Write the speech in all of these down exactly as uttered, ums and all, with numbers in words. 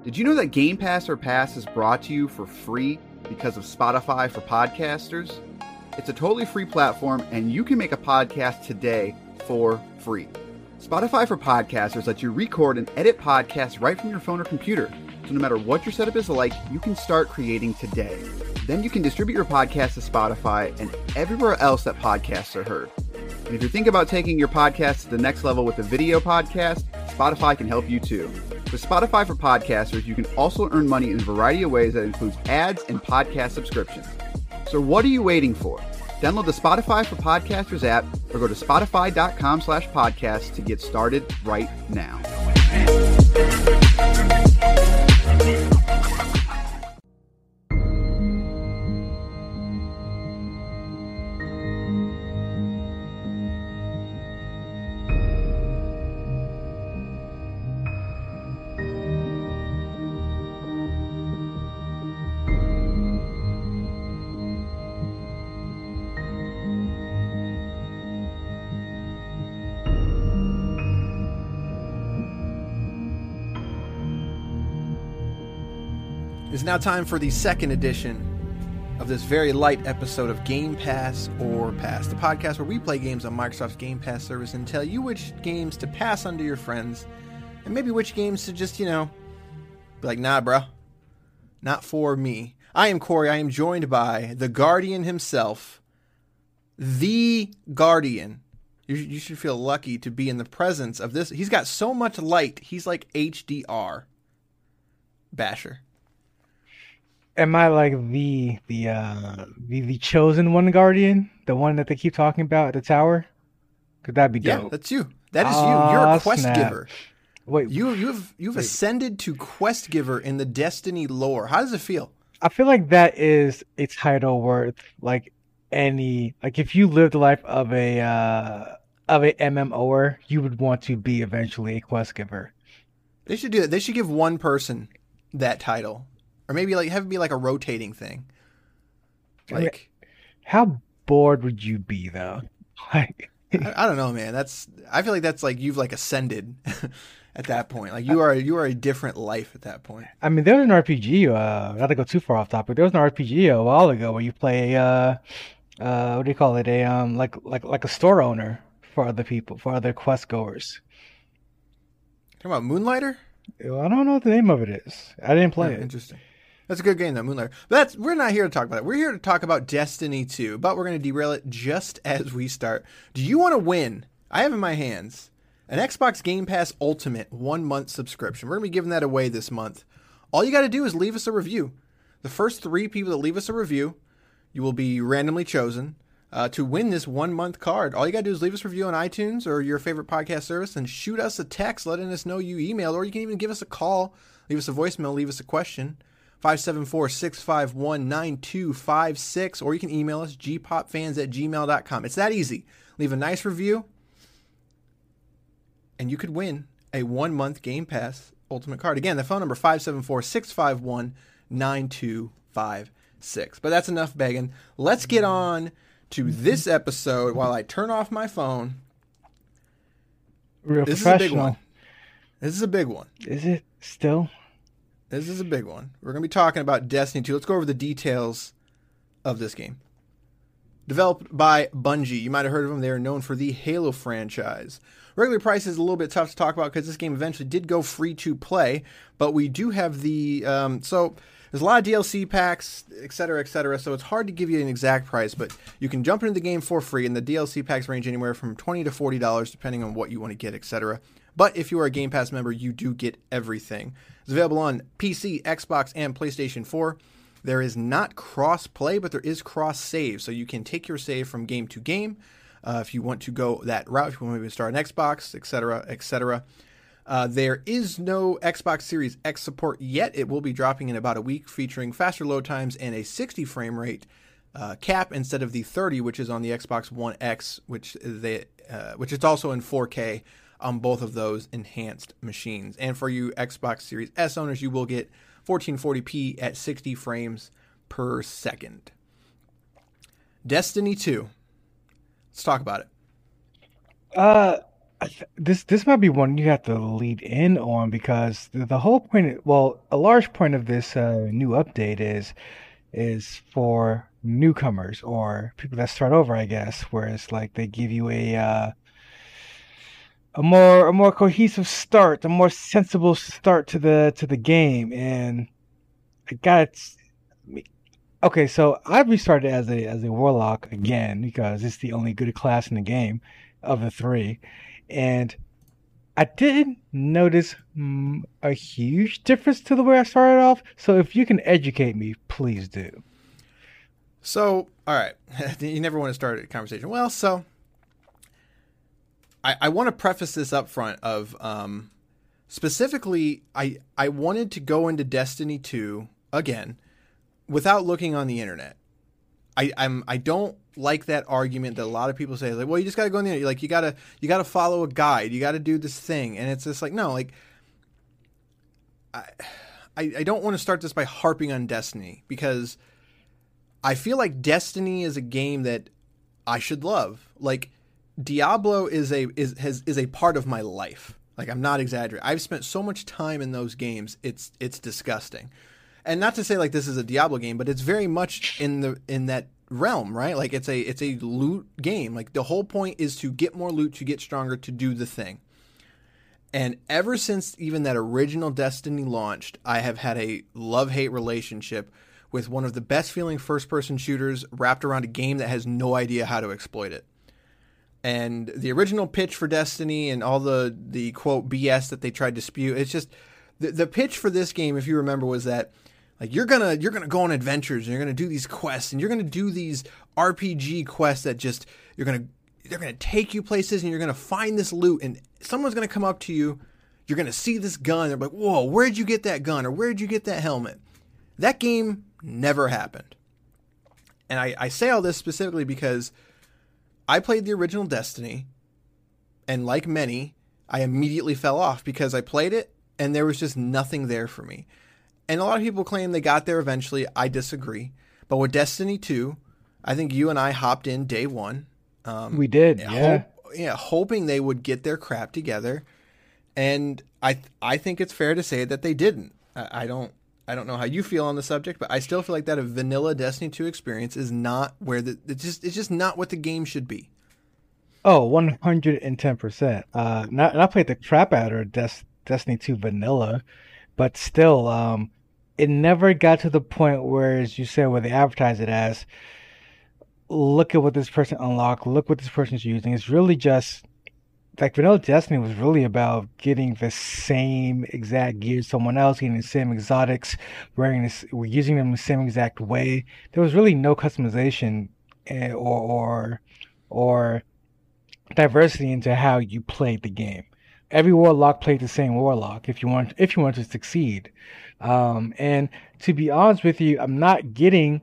Did you know that Game Pass or Pass is brought to you for free because of Spotify for podcasters? It's a totally free platform, and you can make a podcast today for free. Spotify for podcasters lets you record and edit podcasts right from your phone or computer. So no matter what your setup is like, you can start creating today. Then you can distribute your podcast to Spotify and everywhere else that podcasts are heard. And if you're thinking about taking your podcast to the next level with a video podcast, Spotify can help you too. With Spotify for podcasters, you can also earn money in a variety of ways that includes ads and podcast subscriptions. So what are you waiting for? Download the Spotify for Podcasters app or go to spotify.com slash podcast to get started right now. It's now time for the second edition of this very light episode of Game Pass or Pass, the podcast where we play games on Microsoft's Game Pass service and tell you which games to pass on to your friends and maybe which games to just, you know, be like, nah, bro, not for me. I am Corey. I am joined by the Guardian himself, the Guardian. You, you should feel lucky to be in the presence of this. He's got so much light. He's like H D R. Basher. Am I like the the uh the, the chosen one Guardian? The one that they keep talking about at the tower? Could that be dope? Yeah, that's you. That is you. You're Ah, a quest snap. giver. Wait, You you've you've Wait. ascended to quest giver in the Destiny lore. How does it feel? I feel like that is a title worth like any like if you lived the life of a uh of a MMOer, you would want to be eventually a quest giver. They should do that. They should give one person that title. Or maybe like have it be like a rotating thing. Like How bored would you be though? Like I, I don't know, man. That's I feel like that's like you've like ascended at that point. Like you are you are a different life at that point. I mean, there was an R P G. Uh, not to go too far off topic. There was an R P G a while ago where you play, uh, uh, what do you call it? A um, like like like a store owner for other people, for other quest goers. Talking about Moonlighter? I don't know what the name of it is. I didn't play Yeah, it. interesting. That's a good game, though, Moonlighter. But that's we're not here to talk about that. We're here to talk about Destiny two, but we're going to derail it just as we start. Do you want to win? I have in my hands an Xbox Game Pass Ultimate one-month subscription. We're going to be giving that away this month. All you got to do is leave us a review. The first three people that leave us a review, you will be randomly chosen uh, to win this one-month card. All you got to do is leave us a review on iTunes or your favorite podcast service and shoot us a text letting us know you emailed, or you can even give us a call, leave us a voicemail, leave us a question. five seven four, six five one, nine two five six, or you can email us g pop fans at gmail dot com. It's that easy. Leave a nice review, and you could win a one-month Game Pass Ultimate card. Again, the phone number five seven four, six five one, nine two five six. But that's enough begging. Let's get on to this episode while I turn off my phone. Real This is a big professional. one. This is a big one. Is it still? This is a big one. We're going to be talking about Destiny two. Let's go over the details of this game. Developed by Bungie. You might have heard of them. They are known for the Halo franchise. Regular price is a little bit tough to talk about because this game eventually did go free to play, but we do have the... Um, so there's a lot of D L C packs, et cetera, et cetera, so it's hard to give you an exact price, but you can jump into the game for free, and the D L C packs range anywhere from twenty dollars to forty dollars depending on what you want to get, et cetera. But if you are a Game Pass member, you do get everything. It's available on P C, Xbox, and PlayStation four. There is not cross-play, but there is cross-save. So you can take your save from game to game uh, if you want to go that route, if you want to start an Xbox, et cetera, et cetera. Uh, there is no Xbox Series X support yet. It will be dropping in about a week, featuring faster load times and a sixty frame rate uh, cap instead of the thirty, which is on the Xbox One X, which they, uh, which is also in four K on both of those enhanced machines. And for you Xbox Series S owners, you will get fourteen forty p at sixty frames per second. Destiny two. Let's talk about it. Uh, I th- this this might be one you have to lead in on because the, the whole point, well, a large point of this uh, new update is is for newcomers or people that start over, I guess, where it's like they give you a uh, a more a more cohesive start, a more sensible start to the to the game, and I got okay. So I restarted as a as a warlock again because it's the only good class in the game of the three, and I didn't notice mm, a huge difference to the way I started off. So if you can educate me, please do. So, all right, you never want to start a conversation. Well, so I, I want to preface this up front of um, specifically, I I wanted to go into Destiny two again without looking on the internet. I I'm I don't like that argument that a lot of people say, like, well, you just got to go on the internet. Like, you gotta you gotta follow a guide. You got to do this thing, and it's just like, no, like, I I, I don't want to start this by harping on Destiny because I feel like Destiny is a game that I should love. Like, Diablo is a is has is a part of my life. Like, I'm not exaggerating. I've spent so much time in those games. It's it's disgusting. And not to say like this is a Diablo game, but it's very much in the in that realm, right? Like, it's a it's a loot game. Like, the whole point is to get more loot, to get stronger, to do the thing. And ever since even that original Destiny launched, I have had a love-hate relationship with one of the best feeling first-person shooters wrapped around a game that has no idea how to exploit it. And the original pitch for Destiny and all the, the quote, B S that they tried to spew, it's just, the, the pitch for this game, if you remember, was that, like, you're gonna you're gonna go on adventures, and you're gonna do these quests, and you're gonna do these R P G quests that just, you're gonna, they're gonna take you places, and you're gonna find this loot, and someone's gonna come up to you, you're gonna see this gun, they're like, whoa, where'd you get that gun, or where'd you get that helmet? That game never happened. And I, I say all this specifically because I played the original Destiny, and like many, I immediately fell off because I played it, and there was just nothing there for me. And a lot of people claim they got there eventually. I disagree. But with Destiny two, I think you and I hopped in day one. Um, we did, yeah. Hope, yeah, hoping they would get their crap together. And I I think it's fair to say that they didn't. I, I don't I don't know how you feel on the subject, but I still feel like that a vanilla Destiny two experience is not where the it's just it's just not what the game should be. Oh, one hundred ten percent. Uh, not, and I played the crap out of Des- Destiny two vanilla, but still, um, it never got to the point where, as you said, where they advertise it as, look at what this person unlocked, look what this person's using. It's really just, like, vanilla Destiny was really about getting the same exact gear as someone else, getting the same exotics, wearing this, using them the same exact way. There was really no customization eh, or or or diversity into how you played the game. Every warlock played the same warlock if you want if you want to succeed. Um, and to be honest with you, I'm not getting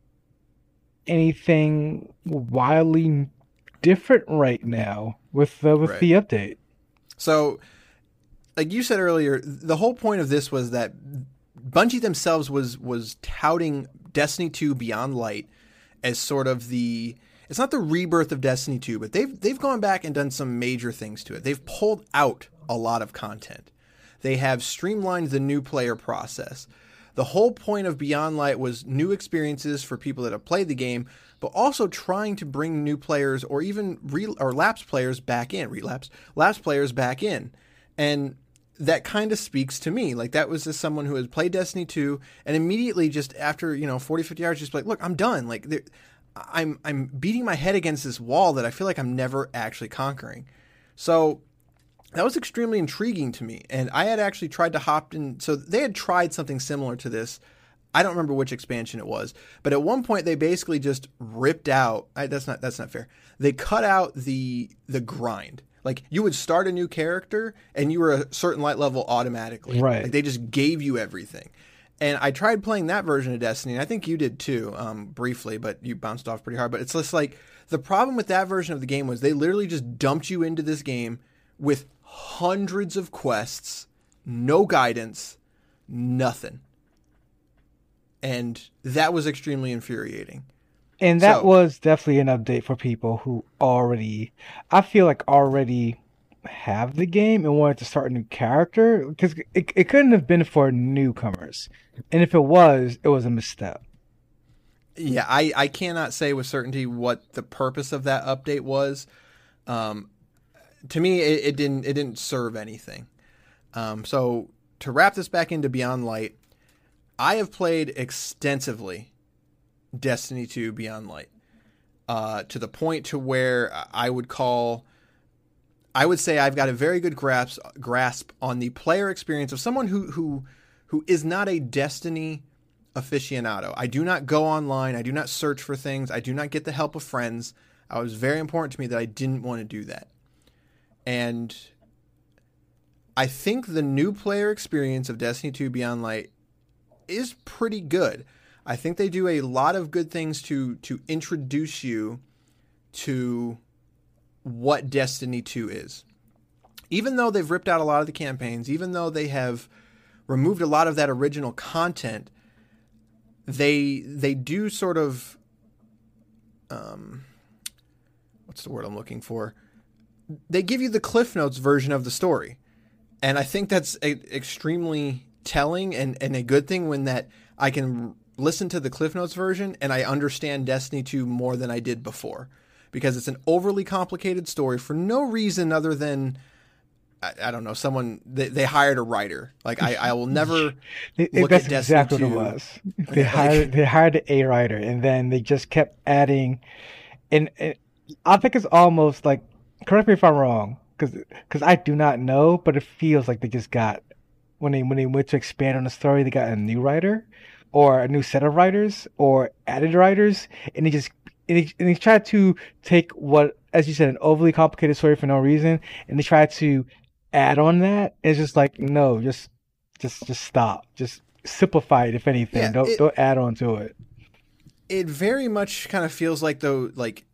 anything wildly different right now with uh, with Right. the update. So, like you said earlier, the whole point of this was that Bungie themselves was was touting Destiny two Beyond Light as sort of the, it's not the rebirth of Destiny two, but they've they've gone back and done some major things to it. They've pulled out a lot of content. They have streamlined the new player process. The whole point of Beyond Light was new experiences for people that have played the game, but also trying to bring new players or even re- or lapse players back in, relapse, lapse players back in. And that kind of speaks to me. Like, that was just someone who had played Destiny two and immediately just after, you know, forty, fifty hours, just like, look, I'm done. Like, I'm, I'm beating my head against this wall that I feel like I'm never actually conquering. So that was extremely intriguing to me. And I had actually tried to hop in. So they had tried something similar to this. I don't remember which expansion it was, but at one point they basically just ripped out. I, that's not, that's not fair. They cut out the, the grind. Like, you would start a new character and you were a certain light level automatically. Right. Like, they just gave you everything. And I tried playing that version of Destiny, and I think you did too, um, briefly, but you bounced off pretty hard. But it's just like, the problem with that version of the game was they literally just dumped you into this game with hundreds of quests, no guidance, nothing. And that was extremely infuriating. And that So- was definitely an update for people who already, I feel like already have the game and wanted to start a new character, because it, it couldn't have been for newcomers. And if it was, it was a misstep. Yeah, I, I cannot say with certainty what the purpose of that update was. Um, to me, it, it didn't it didn't serve anything. Um, so to wrap this back into Beyond Light, I have played extensively Destiny two Beyond Light, uh, to the point to where I would call, I would say I've got a very good grasp grasp on the player experience of someone who who who is not a Destiny aficionado. I do not go online. I do not search for things. I do not get the help of friends. It was very important to me that I didn't want to do that. And I think the new player experience of Destiny two Beyond Light is pretty good. I think they do a lot of good things to to introduce you to what Destiny two is. Even though they've ripped out a lot of the campaigns, even though they have removed a lot of that original content, they they do sort of um what's the word I'm looking for? They give you the Cliff Notes version of the story. And I think that's a, extremely telling and, and a good thing, when that I can listen to the Cliff Notes version and I understand Destiny two more than I did before. Because it's an overly complicated story for no reason other than, I, I don't know, someone, they, they hired a writer. Like, I, I will never it, look that's at Destiny exactly two. what it was. They hired, they hired a writer, and then they just kept adding, and, and I think it's almost like, correct me if I'm wrong, because because I do not know, but it feels like they just got, when they when they went to expand on the story, they got a new writer, or a new set of writers, or added writers, and they just and they, and they tried to take what, as you said, an overly complicated story for no reason, and they tried to add on that. It's just like, no, just just just stop, just simplify it. If anything, Yeah, don't it, don't add on to it. It very much kind of feels like though, like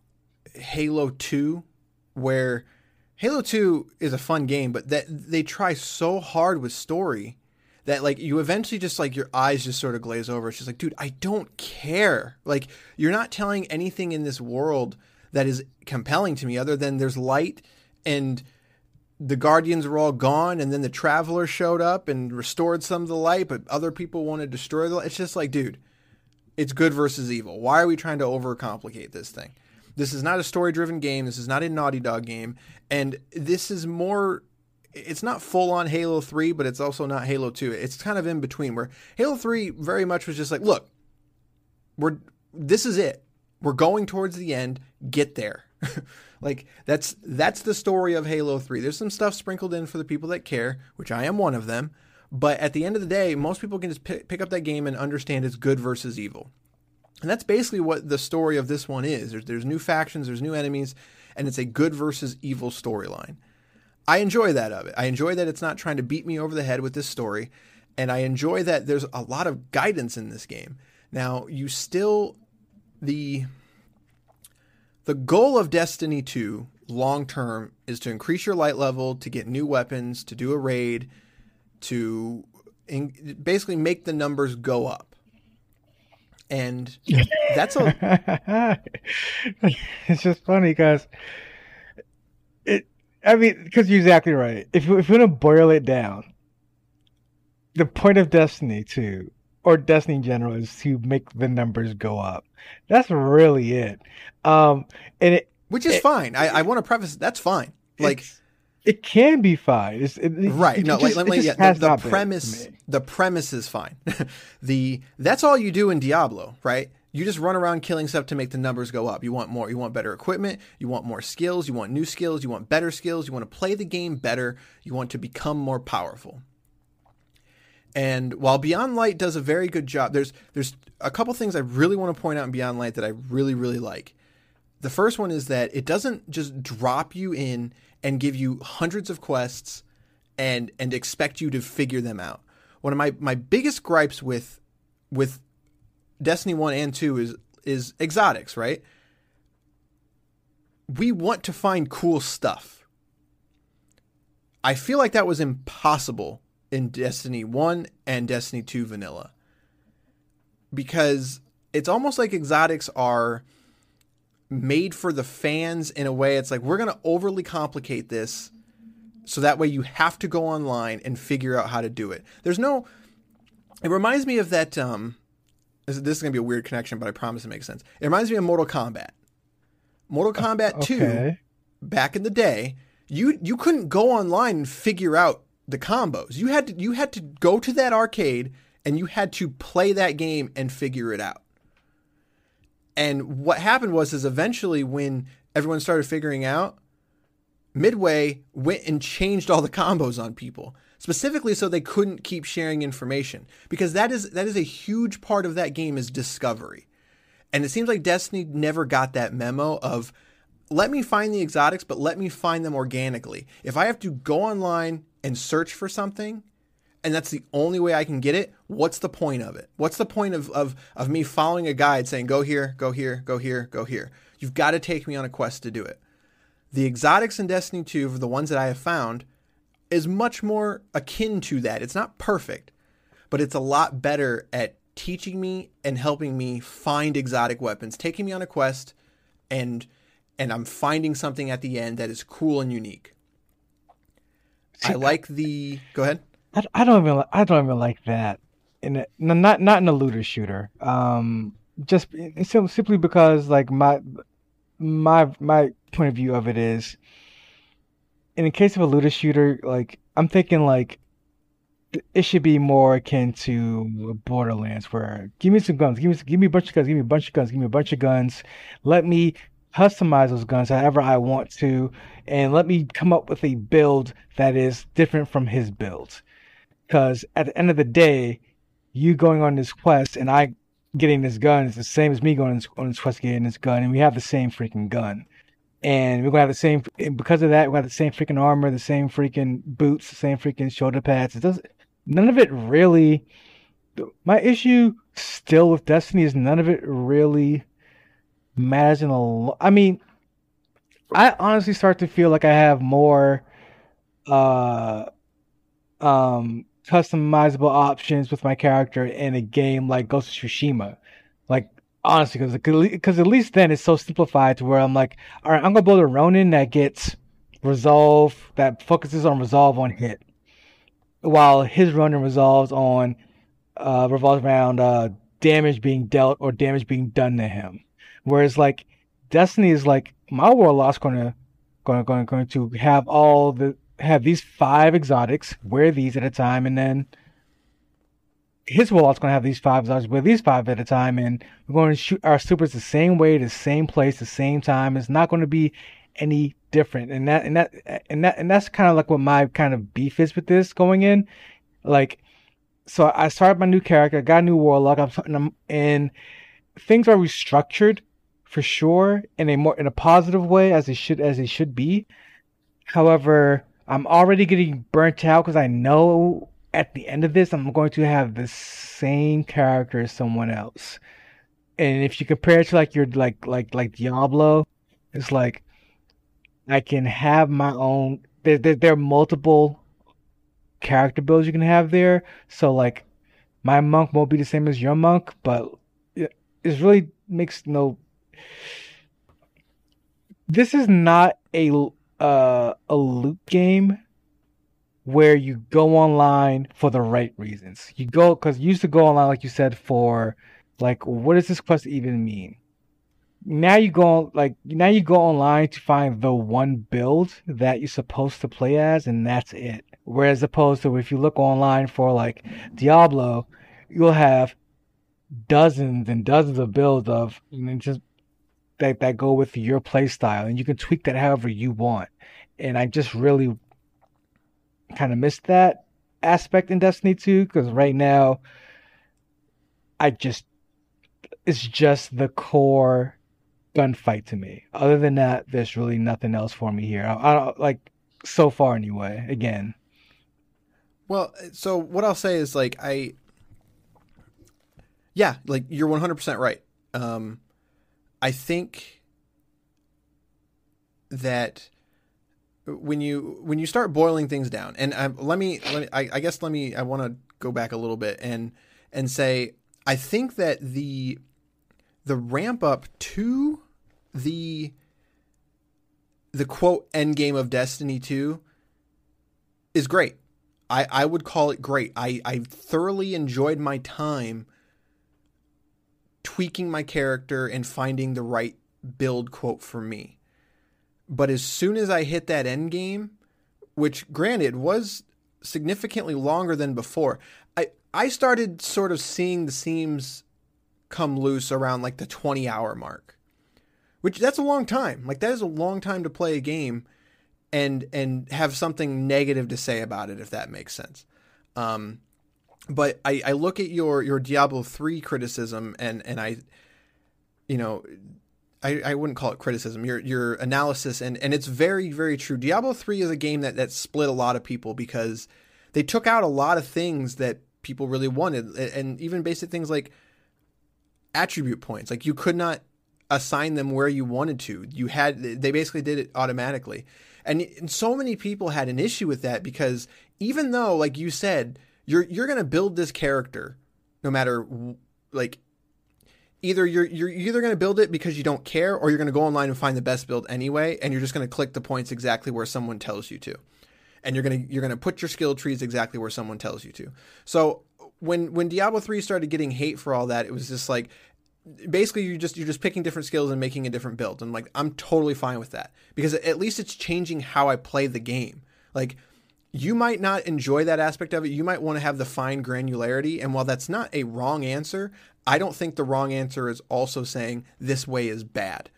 Halo two, where Halo two is a fun game, but that they try so hard with story that like you eventually just like your eyes just sort of glaze over. It's just like, dude, I don't care. Like, you're not telling anything in this world that is compelling to me other than there's light and the Guardians were all gone, and then the Traveler showed up and restored some of the light, but other people want to destroy the light. It's just like, dude, it's good versus evil. Why are we trying to overcomplicate this thing? This is not a story-driven game. This is not a Naughty Dog game. And this is more, it's not full-on Halo three, but it's also not Halo two. It's kind of in between, where Halo three very much was just like, look, we're this is it. We're going towards the end. Get there. Like, that's that's the story of Halo three. There's some stuff sprinkled in for the people that care, which I am one of them. But at the end of the day, most people can just pick, pick up that game and understand it's good versus evil. And that's basically what the story of this one is. There's, there's new factions, there's new enemies, and it's a good versus evil storyline. I enjoy that of it. I enjoy that it's not trying to beat me over the head with this story, and I enjoy that there's a lot of guidance in this game. Now, you still... The, the goal of Destiny two, long-term, is to increase your light level, to get new weapons, to do a raid, to in, basically make the numbers go up. And that's a... It's just funny because it. I mean, because you're exactly right. If if we're gonna boil it down, the point of Destiny two, or Destiny in general, is to make the numbers go up. That's really it. Um, and it, which is it, fine. I, I want to preface that's fine. Like, it can be fine. It's, it, right. It, no, it just, like, like, yeah, the, the premise, the premise is fine. the that's all you do in Diablo, right? You just run around killing stuff to make the numbers go up. You want more. You want better equipment. You want more skills. You want new skills. You want better skills. You want to play the game better. You want to become more powerful. And while Beyond Light does a very good job, there's there's a couple things I really want to point out in Beyond Light that I really, really like. The first one is that it doesn't just drop you in and give you hundreds of quests and and expect you to figure them out. One of my, my biggest gripes with with Destiny one and two is is exotics, right? We want to find cool stuff. I feel like that was impossible in Destiny one and Destiny two vanilla. Because it's almost like exotics are made for the fans in a way. It's like, we're going to overly complicate this So that way you have to go online and figure out how to do it. There's no, it reminds me of that, um, this, this is going to be a weird connection, but I promise it makes sense. It reminds me of Mortal Kombat. Mortal Kombat okay. two, back in the day, you you couldn't go online and figure out the combos. You had to you had to go to that arcade and you had to play that game and figure it out. And what happened was is eventually when everyone started figuring out, Midway went and changed all the combos on people, specifically so they couldn't keep sharing information, because that is that is a huge part of that game is discovery. And it seems like Destiny never got that memo of, let me find the exotics, but let me find them organically. If I have to go online and search for something, and that's the only way I can get it, what's the point of it? What's the point of, of, of me following a guide saying, go here, go here, go here, go here? You've got to take me on a quest to do it. The exotics in Destiny two, for the ones that I have found, is much more akin to that. It's not perfect, but it's a lot better at teaching me and helping me find exotic weapons, taking me on a quest, and and I'm finding something at the end that is cool and unique. See, I like the. Go ahead. I, I don't even I don't even like that in a, not not in a looter shooter. Um, just simply because like my my my point of view of it is, in the case of a looter shooter, like I'm thinking like it should be more akin to Borderlands, where give me some guns, give me give me a bunch of guns, give me a bunch of guns, give me a bunch of guns. Let me customize those guns however I want to, and let me come up with a build that is different from his build. Because at the end of the day, you going on this quest and I getting this gun is the same as me going on this, on this quest getting this gun, and we have the same freaking gun. And we're gonna have the same, and because of that, we have the same freaking armor, the same freaking boots, the same freaking shoulder pads. It doesn't. None of it really. My issue still with Destiny is none of it really matters in a. I mean, I honestly start to feel like I have more, uh, um, customizable options with my character in a game like Ghost of Tsushima. Like honestly, because because at least then it's so simplified to where I'm like, all right, I'm gonna build a Ronin that gets resolve, that focuses on resolve on hit, while his Ronin resolves on uh, revolves around uh, damage being dealt or damage being done to him. Whereas like Destiny is like, my Warlock's gonna going going going to have all the have these five exotics, wear these at a time, and then his Warlock's gonna have these five exotics, wear these five at a time, and we're going to shoot our supers the same way, the same place, the same time. It's not going to be any different, and that and that and that and that's kind of like what my kind of beef is with this going in. Like, so I started my new character, I got a new Warlock, I'm, I'm and things are restructured for sure in a more in a positive way as they should as they should be. However, I'm already getting burnt out because I know at the end of this I'm going to have the same character as someone else. And if you compare it to like your like like like Diablo, it's like I can have my own. There, there, there are multiple character builds you can have there. So like, my monk won't be the same as your monk, but it, it really makes no. This is not a uh, a loot game where you go online for the right reasons. You go because you used to go online, like you said, for like, what does this quest even mean? Now you go like now you go online to find the one build that you're supposed to play as, and that's it. Whereas opposed to if you look online for like Diablo, you'll have dozens and dozens of builds of and just that that go with your play style, and you can tweak that however you want. And I just really kind of missed that aspect in Destiny two, because right now I just it's just the core gunfight to me. Other than that, there's really nothing else for me here. I, I don't like so far anyway. Again, well, so what I'll say is like I, yeah, like you're one hundred percent right. Um, I think that when you when you start boiling things down, and I, let me let me I, I guess let me I want to go back a little bit and and say I think that the the ramp up to the the quote end game of Destiny two is great. I, I would call it great. I, I thoroughly enjoyed my time tweaking my character and finding the right build quote for me. But as soon as I hit that end game, which granted was significantly longer than before, I, I started sort of seeing the seams come loose around like the twenty hour mark, which that's a long time. Like that is a long time to play a game and, and have something negative to say about it, if that makes sense. Um, but I, I look at your, your Diablo three criticism and, and I, you know, I, I wouldn't call it criticism, your your analysis, and, and it's very, very true. Diablo three is a game that, that split a lot of people because they took out a lot of things that people really wanted, and even basic things like attribute points. Like you could not assign them where you wanted to. You had they basically did it automatically. And, and so many people had an issue with that because even though, like you said, you're you're going to build this character no matter like Either you're you're either going to build it because you don't care, or you're going to go online and find the best build anyway, and you're just going to click the points exactly where someone tells you to, and you're going to you're going to put your skill trees exactly where someone tells you to. So when when Diablo three started getting hate for all that, it was just like basically you just you're just picking different skills and making a different build, and like I'm totally fine with that because at least it's changing how I play the game. Like you might not enjoy that aspect of it. You might want to have the fine granularity, and while that's not a wrong answer, I don't think the wrong answer is also saying this way is bad.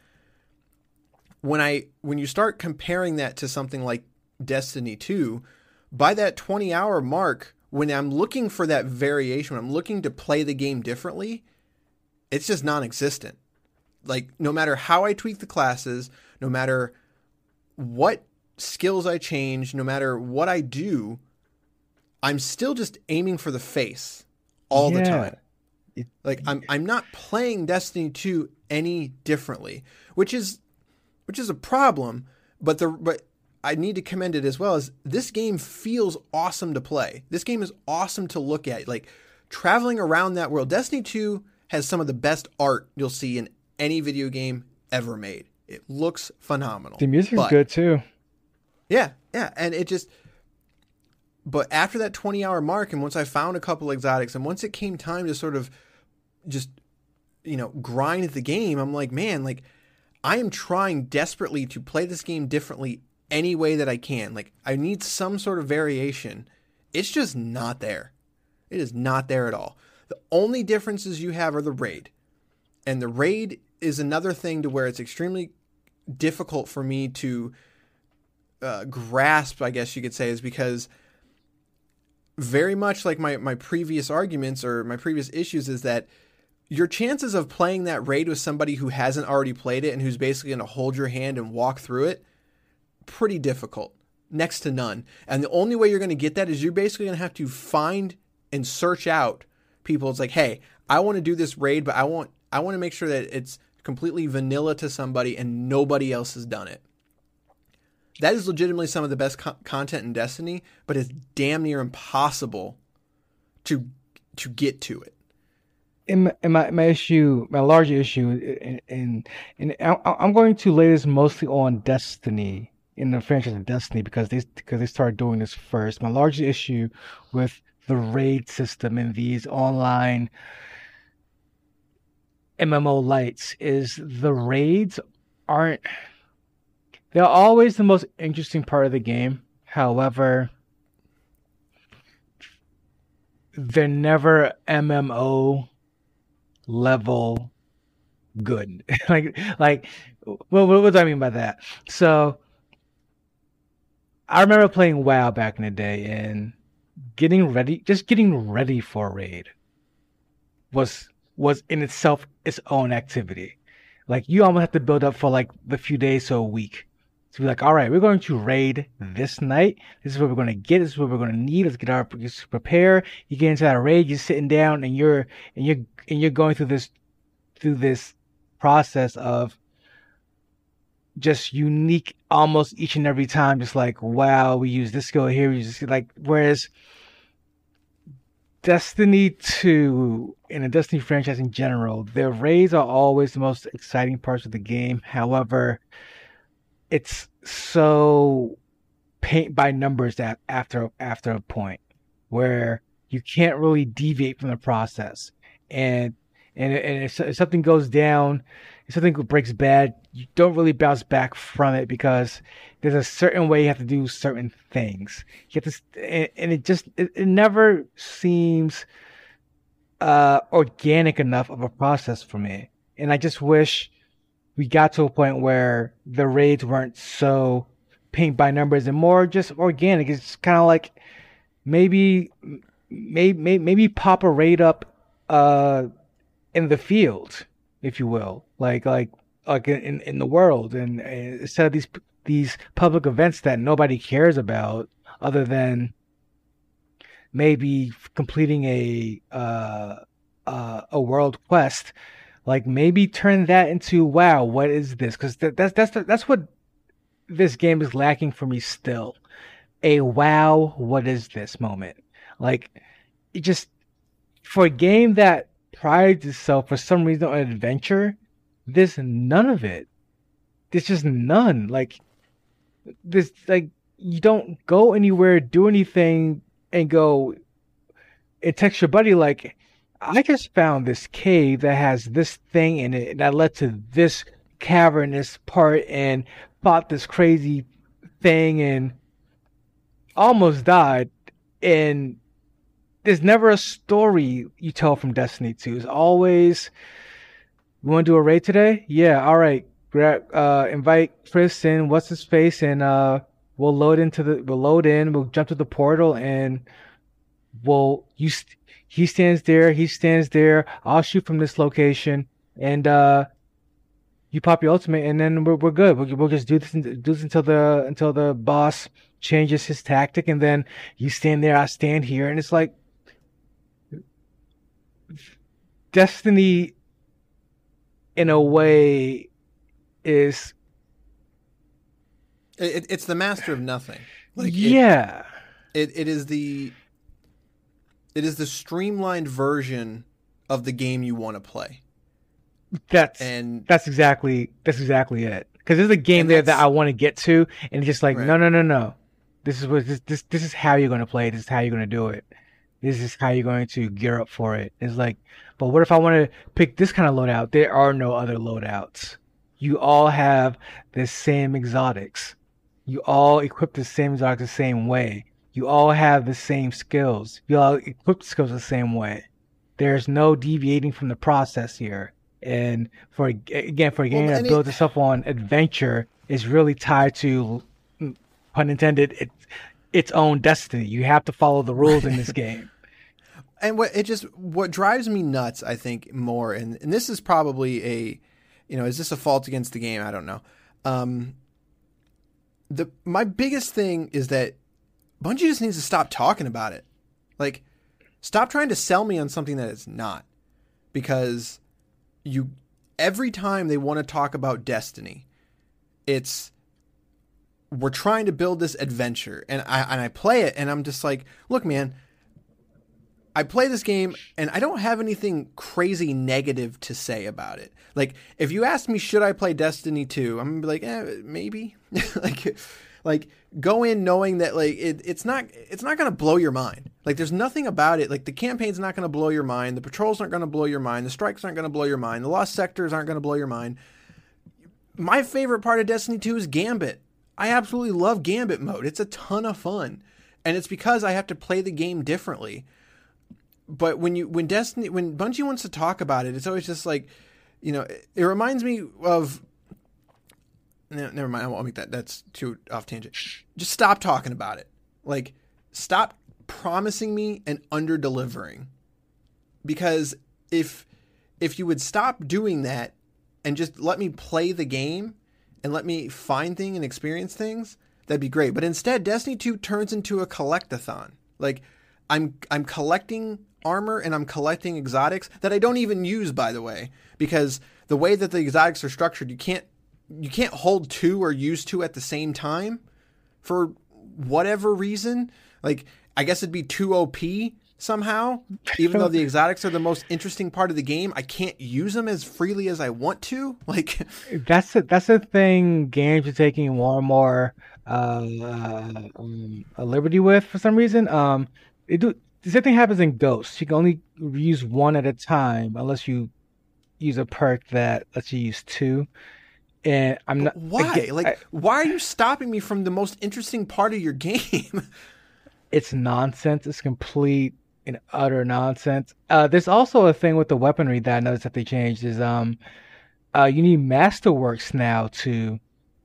When I when you start comparing that to something like Destiny two, by that twenty hour mark, when I'm looking for that variation, when I'm looking to play the game differently, it's just non-existent. Like no matter how I tweak the classes, no matter what skills I change, no matter what I do, I'm still just aiming for the face all yeah. the time. It, like I'm I'm not playing Destiny two any differently, which is which is a problem, but the but I need to commend it as well as this game feels awesome to play. This game is awesome to look at. Like traveling around that world. Destiny two has some of the best art you'll see in any video game ever made. It looks phenomenal. The music's but, good too. Yeah, yeah, and it just But after that twenty hour mark, and once I found a couple exotics, and once it came time to sort of just, you know, grind the game, I'm like, man, like I am trying desperately to play this game differently any way that I can. Like I need some sort of variation. It's just not there. It is not there at all. The only differences you have are the raid. And the raid is another thing to where it's extremely difficult for me to uh, grasp, I guess you could say, is because very much like my, my previous arguments or my previous issues is that your chances of playing that raid with somebody who hasn't already played it and who's basically going to hold your hand and walk through it, pretty difficult, next to none. And the only way you're going to get that is you're basically going to have to find and search out people. It's like, hey, I want to do this raid, but I want I want to make sure that it's completely vanilla to somebody and nobody else has done it. That is legitimately some of the best co- content in Destiny, but it's damn near impossible to to get to it. And my, and my, my issue, my larger issue, and and, and I'm going to lay this mostly on Destiny, in the franchise of Destiny, because they because they started doing this first. My larger issue with the raid system and these online M M O lights is the raids aren't. They're always the most interesting part of the game. However, they're never M M O level good. like, like, what, what do I mean by that? So, I remember playing WoW back in the day, and getting ready, just getting ready for a raid was was in itself its own activity. Like, you almost have to build up for like the few days to a week. To be like, all right, we're going to raid this night. This is what we're going to get. This is what we're going to need. Let's get our let's prepare. You get into that raid. You're sitting down, and you're and you're and you're going through this through this process of just unique, almost each and every time. Just like, wow, we use this skill here. We just like whereas Destiny two and the Destiny franchise in general, their raids are always the most exciting parts of the game. However, it's so paint by numbers at, after after a point where you can't really deviate from the process. And and, and if, if something goes down, if something breaks bad, you don't really bounce back from it because there's a certain way you have to do certain things. You have to, and, and it just it, it never seems uh, organic enough of a process for me. And I just wish we got to a point where the raids weren't so paint by numbers and more just organic. It's kind of like maybe, maybe, maybe pop a raid up uh, in the field, if you will, like like like in, in the world, and, and instead of these these public events that nobody cares about, other than maybe completing a uh, uh, a world quest. Like maybe turn that into, wow, what is this? Because th- that's that's that's what this game is lacking for me still. A wow, what is this moment? Like it just for a game that prides itself for some reason on adventure, there's none of it. There's just none. Like this, like you don't go anywhere, do anything, and go and text your buddy like, I just found this cave that has this thing in it that led to this cavernous part and fought this crazy thing and almost died. And there's never a story you tell from Destiny two. It's always, you want to do a raid today? Yeah, all right. Grab, uh, invite Chris and what's his face, and uh, we'll load into the. We'll load in. We'll jump to the portal, and we'll you. St- He stands there, he stands there, I'll shoot from this location, and uh, you pop your ultimate, and then we're we're good. We'll, we'll just do this, do this until the until the boss changes his tactic, and then you stand there, I stand here, and it's like Destiny, in a way, is it, it's the master of nothing. Like yeah, it, it, it is the. It is the streamlined version of the game you want to play. That's and that's exactly that's exactly it. Because there's a game there that I want to get to, and it's just like right. no, no, no, no. This is what this this this is how you're going to play. This is how you're going to do it. This is how you're going to gear up for it. It's like, but what if I want to pick this kind of loadout? There are no other loadouts. You all have the same exotics. You all equip the same exotics the same way. You all have the same skills. You all equip the skills the same way. There's no deviating from the process here. And for again, for a game well, that builds it, itself on adventure, is really tied to, pun intended, it, its own destiny. You have to follow the rules in this game. And what it just what drives me nuts, I think, more, and, and this is probably a, you know, is this a fault against the game? I don't know. Um, the my biggest thing is that Bungie just needs to stop talking about it. Like, stop trying to sell me on something that it's not. Because you, every time they want to talk about Destiny, it's, we're trying to build this adventure. And I and I play it, and I'm just like, look, man, I play this game, and I don't have anything crazy negative to say about it. Like, if you ask me, should I play Destiny two? I'm going to be like, eh, maybe. like... Like, go in knowing that, like, it, it's not it's not going to blow your mind. Like, there's nothing about it. Like, the campaign's not going to blow your mind. The patrols aren't going to blow your mind. The strikes aren't going to blow your mind. The lost sectors aren't going to blow your mind. My favorite part of Destiny two is Gambit. I absolutely love Gambit mode. It's a ton of fun. And it's because I have to play the game differently. But when you when Destiny when Bungie wants to talk about it, it's always just like, you know, it, it reminds me of... No, never mind. I won't make that. That's too off tangent. Just stop talking about it. Like, stop promising me and under delivering. Because if if you would stop doing that and just let me play the game and let me find things and experience things, that'd be great. But instead, Destiny two turns into a collectathon. Like, I'm I'm collecting armor and I'm collecting exotics that I don't even use, by the way, because the way that the exotics are structured, you can't You can't hold two or use two at the same time for whatever reason. Like, I guess it'd be too O P. somehow. Even though the exotics are the most interesting part of the game, I can't use them as freely as I want to. Like That's a, that's the thing games are taking more and more uh, uh, um, a liberty with for some reason. Um, it do the same thing happens in Ghosts. You can only use one at a time unless you use a perk that lets you use two. And I'm not why? again, like, I, why are you stopping me from the most interesting part of your game? It's nonsense. It's complete and utter nonsense. Uh, there's also a thing with the weaponry that I noticed that they changed is um, uh, you need masterworks now to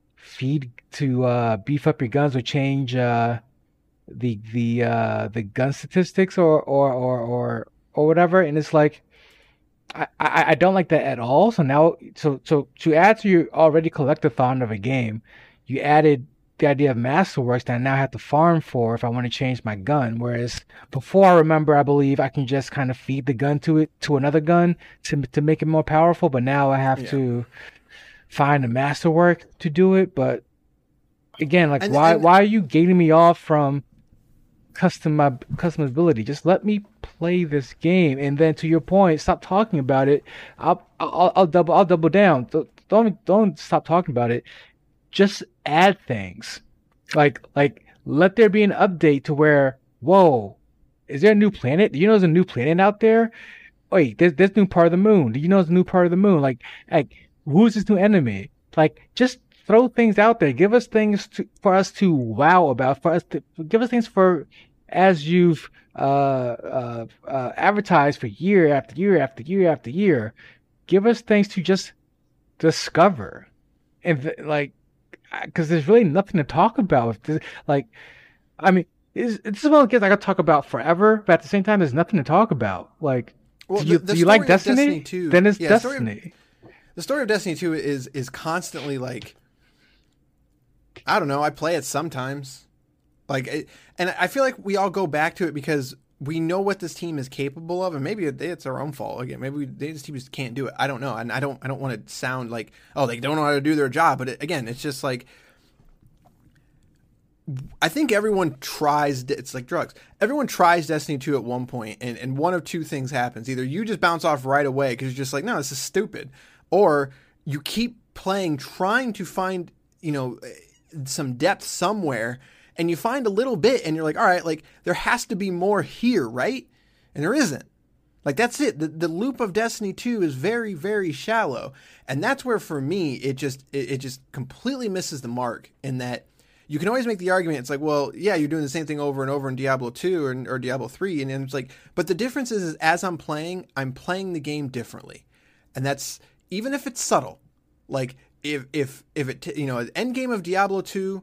feed to uh beef up your guns or change uh the the uh the gun statistics or or or or, or whatever. And it's like I, I I don't like that at all. So now so so to add to your already collectathon of a game, you added the idea of masterworks that I now have to farm for if I want to change my gun. Whereas before, I remember, I believe I can just kind of feed the gun to it to another gun to to make it more powerful. But now I have Yeah. to find a masterwork to do it. But again, like And- why and- why are you gating me off from custom customizability? Just let me play this game. And then to your point, stop talking about it. I'll I'll, I'll double I'll double down. Don't don't don't stop talking about it. Just add things. Like like let there be an update to where, whoa, is there a new planet? Do you know there's a new planet out there? Wait, there's this new part of the moon. Do you know there's a new part of the moon? Like like who's this new enemy? Like just throw things out there. Give us things to, for us to wow about. For us to give us things for as you've uh, uh, uh, advertised for year after year after year after year. Give us things to just discover, and th- like, because there's really nothing to talk about. This, like, I mean, it's, it's one of the games I could talk about forever, but at the same time, there's nothing to talk about. Like, Well, do you, the- the do you like story of Destiny? Destiny two Then it's yeah, the story of- Destiny. The story of Destiny two is is constantly like, I don't know. I play it sometimes, like, it, and I feel like we all go back to it because we know what this team is capable of, and maybe it- it's our own fault. Again, maybe we, this team just can't do it. I don't know, and I don't I don't want to sound like, oh, they don't know how to do their job. But it, again, it's just like, I think everyone tries. It's like drugs. Everyone tries Destiny two at one point, and, and one of two things happens. Either you just bounce off right away because you're just like, no, this is stupid, or you keep playing, trying to find, you know, some depth somewhere, and you find a little bit, and you're like, all right, like there has to be more here, right? And there isn't. Like that's it. The, the loop of Destiny two is very, very shallow, and that's where for me it just it, it just completely misses the mark. In that you can always make the argument, it's like, well, yeah, you're doing the same thing over and over in Diablo two or, or Diablo three, and, and it's like, but the difference is, is as I'm playing, I'm playing the game differently, and that's even if it's subtle. Like if if if it you know, the end game of Diablo two,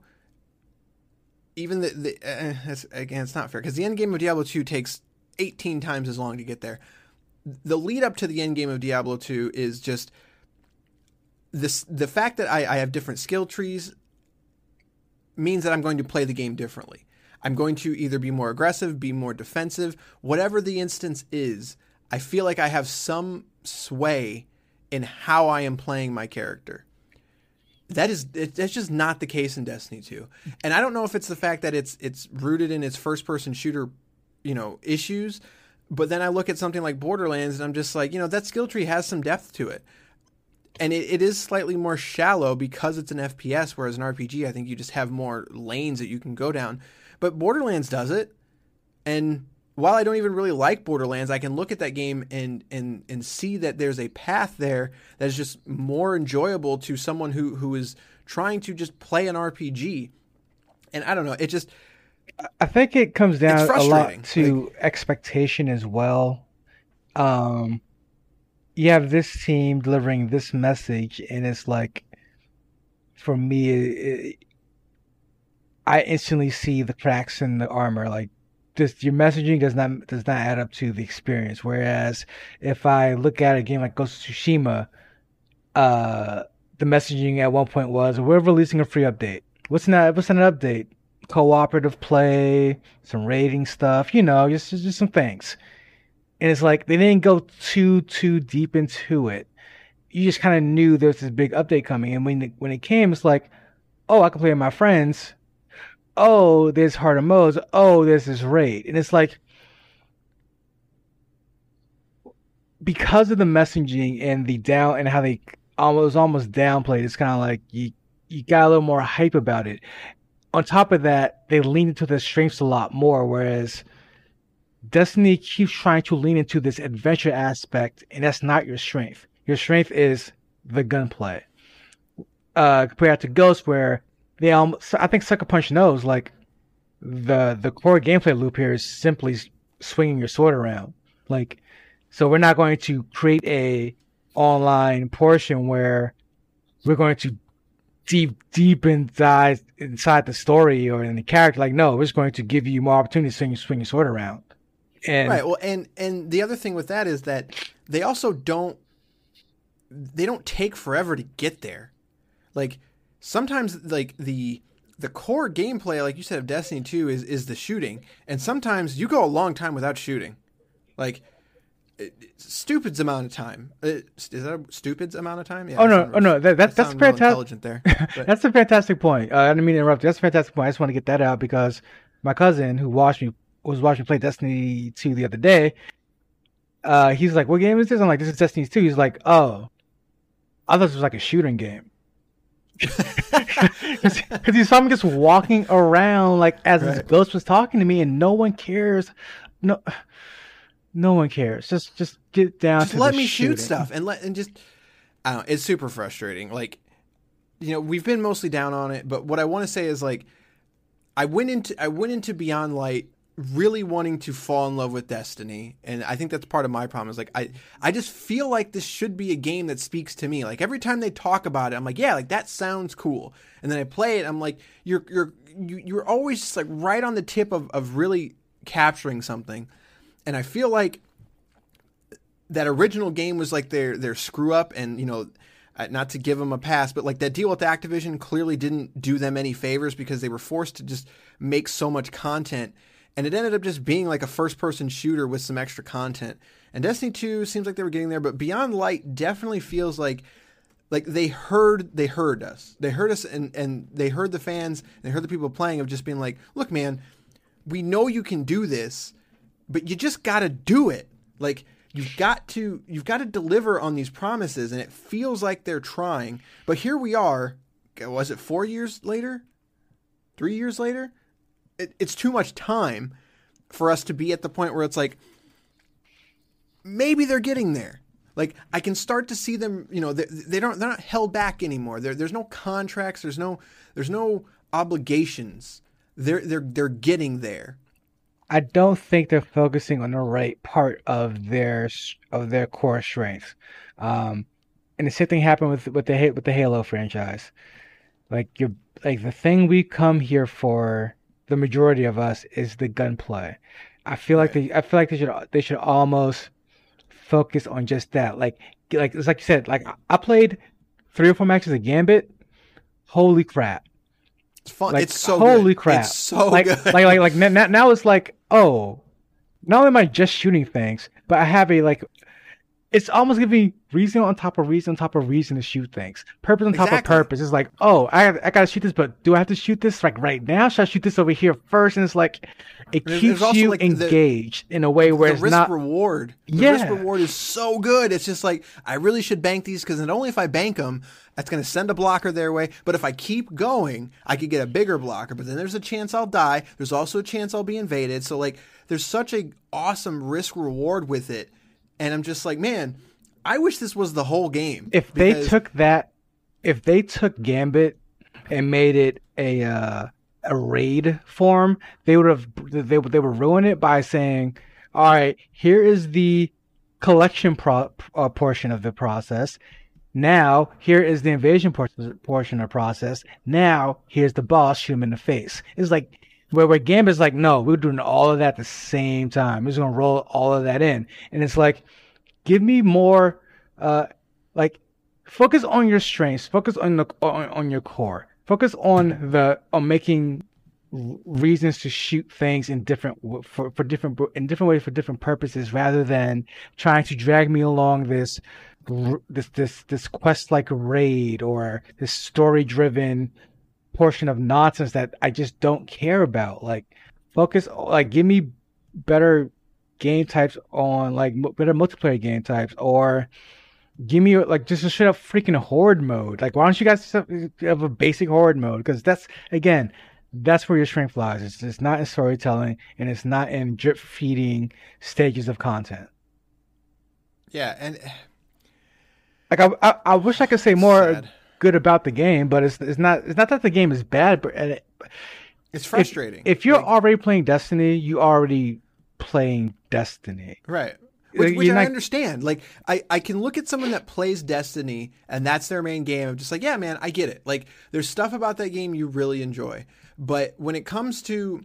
even the the uh, it's, again, it's not fair because the end game of Diablo two takes eighteen times as long to get there. The lead up to the end game of Diablo two is just this. The fact that I, I have different skill trees means that I'm going to play the game differently. I'm going to either be more aggressive, be more defensive, whatever the instance is. I feel like I have some sway in how I am playing my character. That is, it, that's just not the case in Destiny two. And I don't know if it's the fact that it's it's rooted in its first person shooter, you know, issues. But then I look at something like Borderlands and I'm just like, you know, that skill tree has some depth to it. And it, it is slightly more shallow because it's an F P S, whereas an R P G, I think you just have more lanes that you can go down. But Borderlands does it. And while I don't even really like Borderlands, I can look at that game and and and see that there's a path there that is just more enjoyable to someone who who is trying to just play an R P G. And I don't know, it just... I think it comes down a frustrating. lot to Like- expectation as well. Um, you have this team delivering this message, and it's like, for me, it, it, I instantly see the cracks in the armor. Like, just your messaging does not does not add up to the experience. Whereas if I look at a game like Ghost of Tsushima, uh, the messaging at one point was, "We're releasing a free update." What's not? What's an update? Cooperative play, some rating stuff, you know, just, just just some things. And it's like they didn't go too too deep into it. You just kind of knew there was this big update coming, and when it, when it came, it's like, oh, I can play with my friends. Oh, there's harder modes. Oh, there's this raid, and it's like, because of the messaging and the down and how they almost almost downplayed, it's kind of like you you got a little more hype about it. On top of that, they lean into their strengths a lot more, whereas Destiny keeps trying to lean into this adventure aspect, and that's not your strength. Your strength is the gunplay. Uh, compared to Ghost, where they almost, I think Sucker Punch knows, like, the the core gameplay loop here is simply swinging your sword around. Like, so we're not going to create a online portion where we're going to deep deep inside inside the story or in the character. Like, no, we're just going to give you more opportunity to swing, swing your sword around. And right. Well, and and the other thing with that is that they also don't they don't take forever to get there. Like sometimes, like the the core gameplay, like you said, of Destiny two is is the shooting, and sometimes you go a long time without shooting, like it, stupid's amount of time. It, is that a stupid's amount of time? Yeah, oh no, oh no, that, that that's fantastic. Intelligent there. But. That's a fantastic point. Uh, I didn't mean to interrupt you. That's a fantastic point. I just want to get that out because my cousin who watched me was watching me play Destiny two the other day. Uh, he's like, "What game is this?" I'm like, "This is Destiny two." He's like, "Oh, I thought this was like a shooting game." Because he saw me just walking around like as right. this ghost was talking to me, and no one cares. No, no one cares. Just, just get down. Just to let the me shooting. shoot stuff and let and just. I don't know. It's super frustrating. Like, you know, we've been mostly down on it, but what I want to say is like, I went into I went into Beyond Light really wanting to fall in love with Destiny, and I think that's part of my problem is like I I just feel like this should be a game that speaks to me. Like every time they talk about it, I'm like, yeah, like that sounds cool, and then I play it, I'm like, you're you're you, you're always just like right on the tip of of really capturing something, and I feel like that original game was like their their screw up, and you know, not to give them a pass, but like that deal with Activision clearly didn't do them any favors because they were forced to just make so much content. And it ended up just being like a first-person shooter with some extra content. And Destiny two seems like they were getting there, but Beyond Light definitely feels like like they heard they heard us. They heard us and, and they heard the fans, and they heard the people playing of just being like, look, man, we know you can do this, but you just got to do it. Like you've got to you've got to deliver on these promises, and it feels like they're trying. But here we are. Was it four years later? Three years later? It, it's too much time for us to be at the point where it's like, maybe they're getting there. Like I can start to see them, you know, they, they don't, they're not held back anymore. There, there's no contracts. There's no, there's no obligations. They're, they're, they're getting there. I don't think they're focusing on the right part of their, of their core strengths. Um, and the same thing happened with, with the, with the Halo franchise. Like you're like the thing we come here for, the majority of us, is the gunplay. I feel like right. they, I feel like they should, they should almost focus on just that. Like, like it's like you said. Like I played three or four matches of Gambit. Holy crap! It's fun. Like, it's so holy good. crap! It's so like, good. like, like, like now, now it's like, oh, not only am I just shooting things, but I have a like. It's almost giving me reason on top of reason on top of reason to shoot things. Purpose on top exactly. of purpose. It's like, oh, I I gotta shoot this, but do I have to shoot this like right now? Should I shoot this over here first? And it's like, it There's, keeps there's you like engaged the, in a way where the it's risk not reward. The yeah. risk reward is so good. It's just like I really should bank these because not only if I bank them, that's going to send a blocker their way. But if I keep going, I could get a bigger blocker. But then there's a chance I'll die. There's also a chance I'll be invaded. So like, there's such a awesome risk reward with it, and I'm just like, man. I wish this was the whole game. If because... they took that, if they took Gambit and made it a uh, a raid form, they would have they they would ruin it by saying, "All right, here is the collection pro- uh, portion of the process. Now here is the invasion por- portion of the process. Now here's the boss. Shoot him in the face." It's like where where Gambit's like, "No, we're doing all of that at the same time. We're just gonna roll all of that in," and it's like. Give me more, uh, like, focus on your strengths. Focus on the on, on your core. Focus on the on making reasons to shoot things in different for for different in different ways for different purposes, rather than trying to drag me along this this this this quest like raid or this story driven portion of nonsense that I just don't care about. Like, focus. Like, give me better. game types on like mo- better multiplayer game types, or give me like just a straight up freaking horde mode. Like, why don't you guys have have a basic horde mode? Because that's again, that's where your strength lies. It's, it's not in storytelling, and it's not in drip feeding stages of content. Yeah, and like I, I, I wish I could say more sad. good about the game, but it's it's not it's not that the game is bad, but and it, It's frustrating. If, if you're like, already playing Destiny, you already playing Destiny. Right. Which, You're which I not- understand. Like, I, I can look at someone that plays Destiny and that's their main game. I'm just like, yeah, man, I get it. Like, there's stuff about that game you really enjoy. But when it comes to,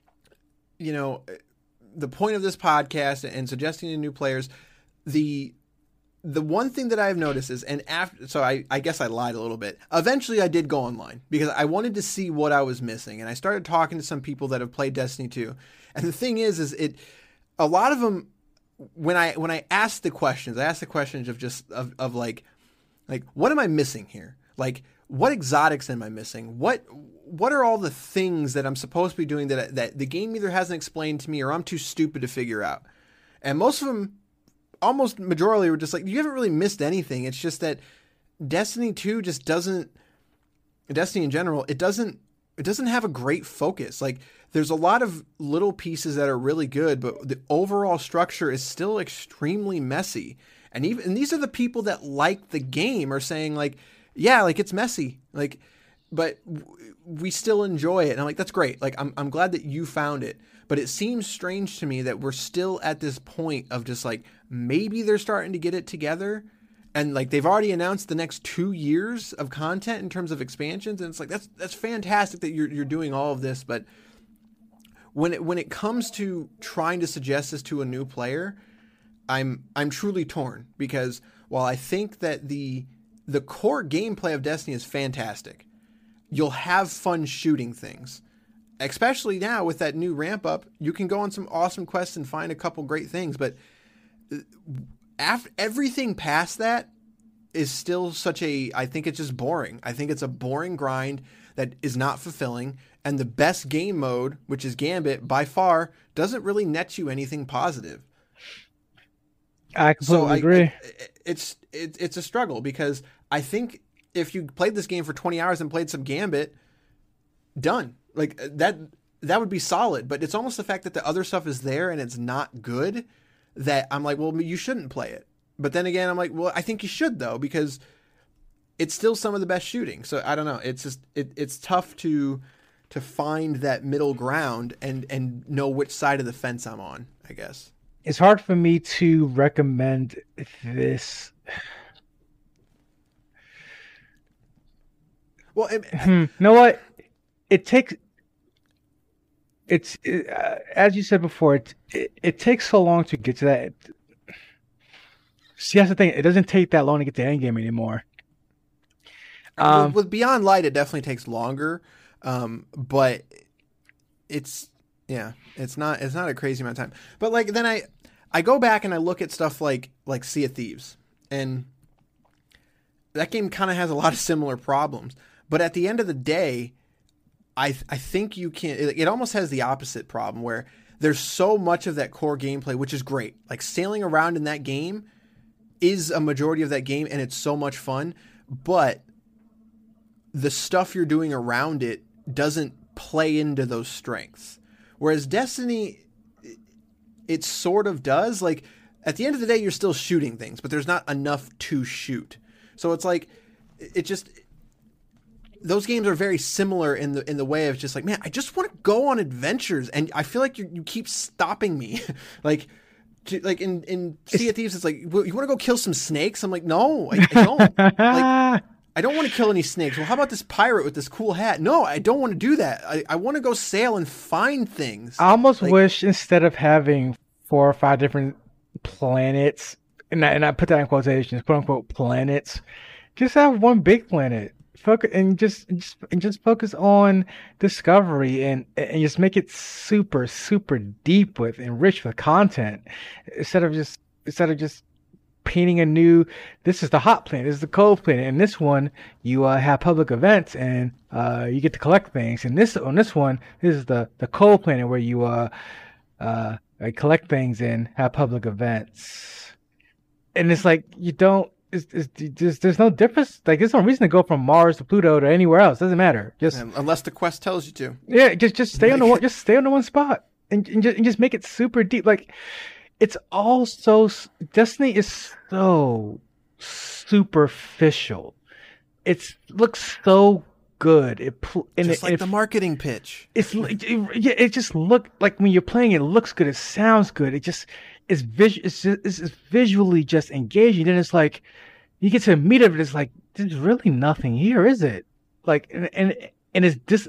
you know, the point of this podcast and suggesting to new players, the the one thing that I've noticed is, and after, so I, I guess I lied a little bit. Eventually, I did go online because I wanted to see what I was missing, and I started talking to some people that have played Destiny two. And the thing is, is it a lot of them when I when I asked the questions, I asked the questions of just of, of like like what am I missing here? Like, what exotics am I missing? What what are all the things that I'm supposed to be doing that that the game either hasn't explained to me or I'm too stupid to figure out? And most of them, almost majority, were just like, you haven't really missed anything. It's just that Destiny two just doesn't, Destiny in general, it doesn't, it doesn't have a great focus. Like, there's a lot of little pieces that are really good, but the overall structure is still extremely messy. And even, and these are the people that like the game are saying like, yeah, like it's messy, like, but w- we still enjoy it. And I'm like, that's great. Like, I'm, I'm glad that you found it. But it seems strange to me that we're still at this point of just like, maybe they're starting to get it together. And like, they've already announced the next two years of content in terms of expansions. And it's like, that's, that's fantastic that you're, you're doing all of this. But when it, when it comes to trying to suggest this to a new player, I'm, I'm truly torn, because while I think that the, the core gameplay of Destiny is fantastic, you'll have fun shooting things. Especially now with that new ramp up, you can go on some awesome quests and find a couple great things. But after everything past that is still such a, I think it's just boring. I think it's a boring grind that is not fulfilling. And the best game mode, which is Gambit, by far, doesn't really net you anything positive. I completely so I, agree. I, it's it, it's a struggle, because I think if you played this game for twenty hours and played some Gambit, done. Like, that that would be solid, but it's almost the fact that the other stuff is there and it's not good that I'm like, well, you shouldn't play it. But then again, I'm like, well, I think you should, though, because it's still some of the best shooting. So I don't know. It's just it, it's tough to to find that middle ground and and know which side of the fence I'm on, I guess. It's hard for me to recommend this. Well, it, Hmm. You know what? It takes. It's it, uh, as you said before. It, it it takes so long to get to that. See, that's the thing. It doesn't take that long to get to the end game anymore. Um, with, with Beyond Light, it definitely takes longer, um, but it's yeah, it's not it's not a crazy amount of time. But like then I I go back and I look at stuff like like Sea of Thieves, and that game kind of has a lot of similar problems. But at the end of the day, I I think you can. It, it almost has the opposite problem, where there's so much of that core gameplay, which is great. Like, sailing around in that game is a majority of that game, and it's so much fun. But the stuff you're doing around it doesn't play into those strengths. Whereas Destiny, it sort of does. Like, at the end of the day, you're still shooting things, but there's not enough to shoot. So it's like, it just, those games are very similar in the in the way of just like, man, I just want to go on adventures, and I feel like you you keep stopping me. like, to, like in in Sea of Thieves, it's like, well, you want to go kill some snakes? I'm like, no, I, I don't. like, I don't want to kill any snakes. Well, how about this pirate with this cool hat? No, I don't want to do that. I, I want to go sail and find things. I almost like, wish, instead of having four or five different planets, and I, and I put that in quotations, quote unquote planets, just have one big planet. Focus and just, just and just focus on discovery, and and just make it super super deep with and rich with content, instead of just instead of just painting a new, this is the hot planet, this is the cold planet, and this one you uh, have public events and uh, you get to collect things, and this on this one, this is the the cold planet where you uh uh like collect things and have public events. And it's like you don't. It's, it's, there's, there's no difference. Like there's no reason to go from Mars to Pluto to anywhere else. Doesn't matter. Just unless the quest tells you to. Yeah, just just stay on the one. Just stay on the one spot and, and just and just make it super deep. Like it's all so. Destiny is so superficial. It looks so good. It and just it, like it, the marketing pitch. It's it, yeah. It just look like when you're playing, it looks good. It sounds good. It just is vis. It's just, it's visually just engaging. Then it's like you get to the meat of it. It's like there's really nothing here, is it? Like and and, and it's this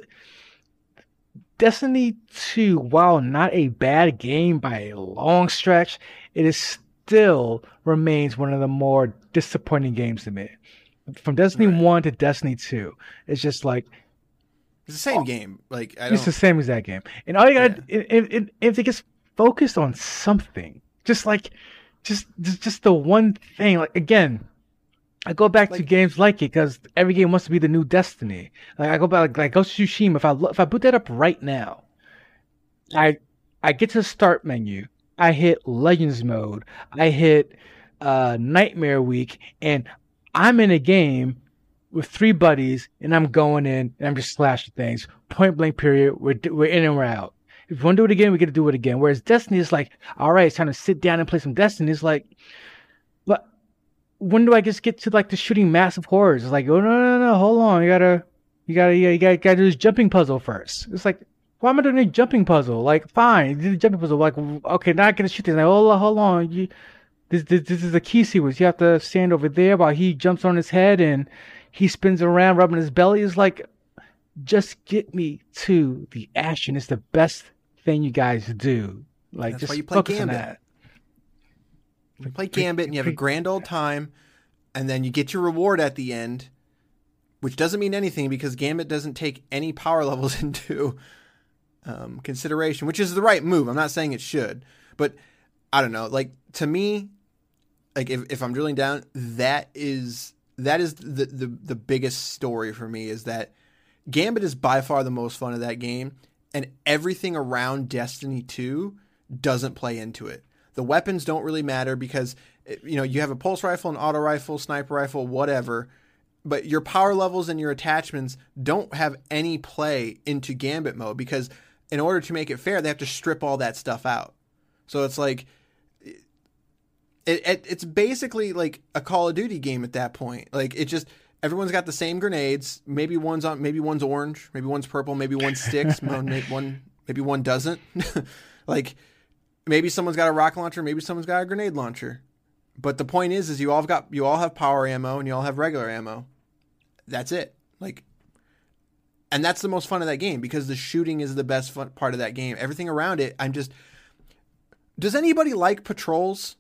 Destiny two. While not a bad game by a long stretch, it is still remains one of the more disappointing games to me. From Destiny right. one to Destiny two, it's just like it's the same oh, game. Like I don't... it's the same exact game, and all you gotta yeah. if, if, if it gets focused on something, just like just just, just the one thing. Like again, I go back like, to games like it because every game wants to be the new Destiny. Like I go back like, like Ghost of Tsushima. If I if I boot that up right now, I I get to the start menu. I hit Legends mode. I hit uh, Nightmare Week, and I'm in a game with three buddies, and I'm going in, and I'm just slashing things. Point blank period. We're, we're in and we're out. If we want to do it again, we get to do it again. Whereas Destiny is like, all right, it's time to sit down and play some Destiny. It's like, but when do I just get to like the shooting massive horrors? It's like, oh, no, no, no, hold on. You gotta, you gotta, you gotta, you gotta do this jumping puzzle first. It's like, why am I doing a jumping puzzle? Like, fine, do the jumping puzzle. Like, okay, now I gotta shoot this. Like, hold on, hold on. You, This, this this is a key sequence. You have to stand over there while he jumps on his head and he spins around rubbing his belly. It's like, just get me to the action. It's the best thing you guys do. Like, That's just why you play focus Gambit. on that. You play Gambit and you have a grand old time, and then you get your reward at the end, which doesn't mean anything because Gambit doesn't take any power levels into um, consideration, which is the right move. I'm not saying it should, but I don't know. Like, to me, like if, if I'm drilling down, that is that is the, the the biggest story for me is that Gambit is by far the most fun of that game, and everything around Destiny two doesn't play into it. The weapons don't really matter because you know you have a pulse rifle, an auto rifle, sniper rifle, whatever, but your power levels and your attachments don't have any play into Gambit mode because in order to make it fair, they have to strip all that stuff out. So it's like It, it it's basically like a Call of Duty game at that point. Like it just everyone's got the same grenades. Maybe one's on, maybe one's orange, maybe one's purple, maybe one sticks, one maybe one doesn't. Like maybe someone's got a rocket launcher, maybe someone's got a grenade launcher. But the point is, is you all got you all have power ammo and you all have regular ammo. That's it. Like, and that's the most fun of that game because the shooting is the best fun part of that game. Everything around it, I'm just. Does anybody like patrols?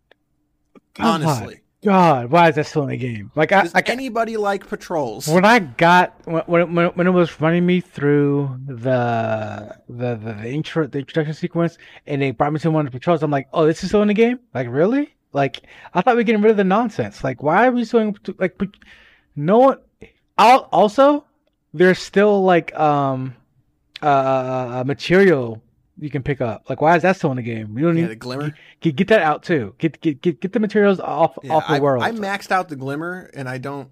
Honestly, God, why is that still in the game? Like, I, does I, anybody like patrols? When I got when when when it was running me through the the the, the intro the introduction sequence, and they brought me to one of the patrols, I'm like, oh, this is still in the game? Like, really? Like, I thought we were getting rid of the nonsense. Like, why are we still like? No one. I'll, also, there's still like um uh material you can pick up. Like, why is that still in the game? We don't yeah, need the glimmer. Get, get that out too. Get get get get the materials off yeah, off the I, world. I maxed out the glimmer, and I don't.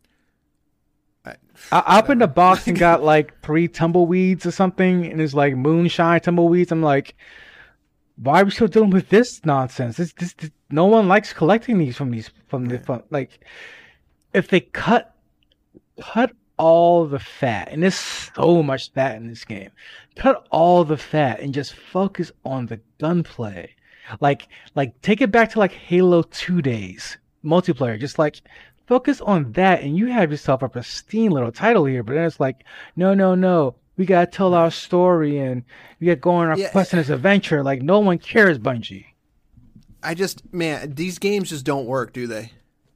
I, I opened a box and got like three tumbleweeds or something, and it's like moonshine tumbleweeds. I'm like, why are we still dealing with this nonsense? This this, this no one likes collecting these from these from the from, like. If they cut cut all the fat, and there's so much fat in this game, cut all the fat and just focus on the gunplay. Like, like take it back to like Halo two days, multiplayer. Just like focus on that, and you have yourself a pristine little title here. But then it's like, no, no, no. We gotta tell our story, and we gotta go on our yeah. quest in this adventure. Like, no one cares, Bungie. I just, man, these games just don't work, do they?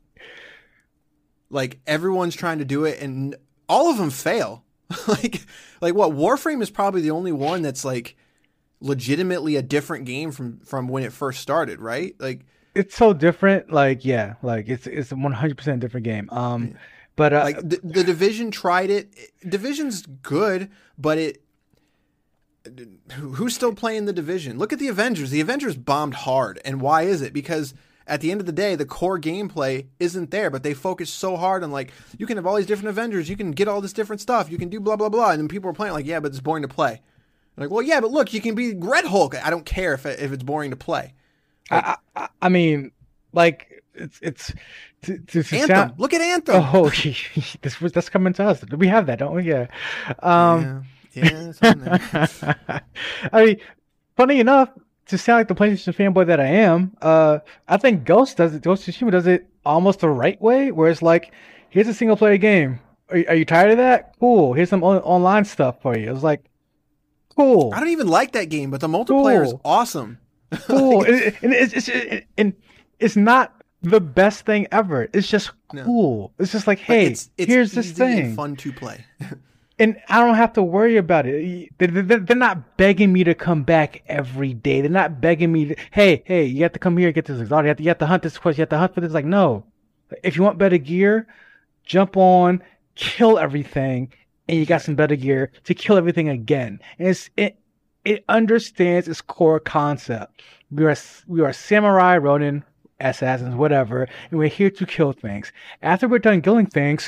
Like, everyone's trying to do it, and all of them fail. like, like what? Warframe is probably the only one that's like legitimately a different game from from when it first started, right? Like, it's so different. Like, yeah, like it's it's a one hundred percent different game. Um, yeah. but uh, like the, the Division tried it. Division's good, but it who's still playing The Division? Look at the Avengers. The Avengers bombed hard. And why is it? Because at the end of the day, the core gameplay isn't there, but they focus so hard on, like, you can have all these different Avengers, you can get all this different stuff, you can do blah, blah, blah. And then people are playing like, yeah, but it's boring to play. I'm like, well, yeah, but look, you can be Red Hulk. I don't care if if it's boring to play. Like, I, I, I mean, like, it's, it's, to, to, to Anthem. sound... Look at Anthem. Oh, this was, that's coming to us. We have that, don't we? Yeah. Um, yeah. Yeah, it's on there. I mean, funny enough, to sound like the PlayStation fanboy that I am, uh, I think Ghost does it. Ghost of Tsushima does it almost the right way, where it's like, here's a single player game. Are, are you tired of that? Cool. Here's some on- online stuff for you. It was like, cool. I don't even like that game, but the multiplayer is Cool. awesome. Cool. and, and it's, it's it, and it's not the best thing ever. It's just No. cool. It's just like, But hey, it's, it's here's this easy and thing. fun to play. And I don't have to worry about it. They- they- They're not begging me to come back every day. They're not begging me to, hey, hey, you have to come here and get this exotic. You have to, you have to hunt this quest. You have to hunt for this. Like, no. If you want better gear, jump on, kill everything, and you got some better gear to kill everything again. And it's, it it understands its core concept. We are we are samurai, ronin, assassins, whatever, and we're here to kill things. After we're done killing things,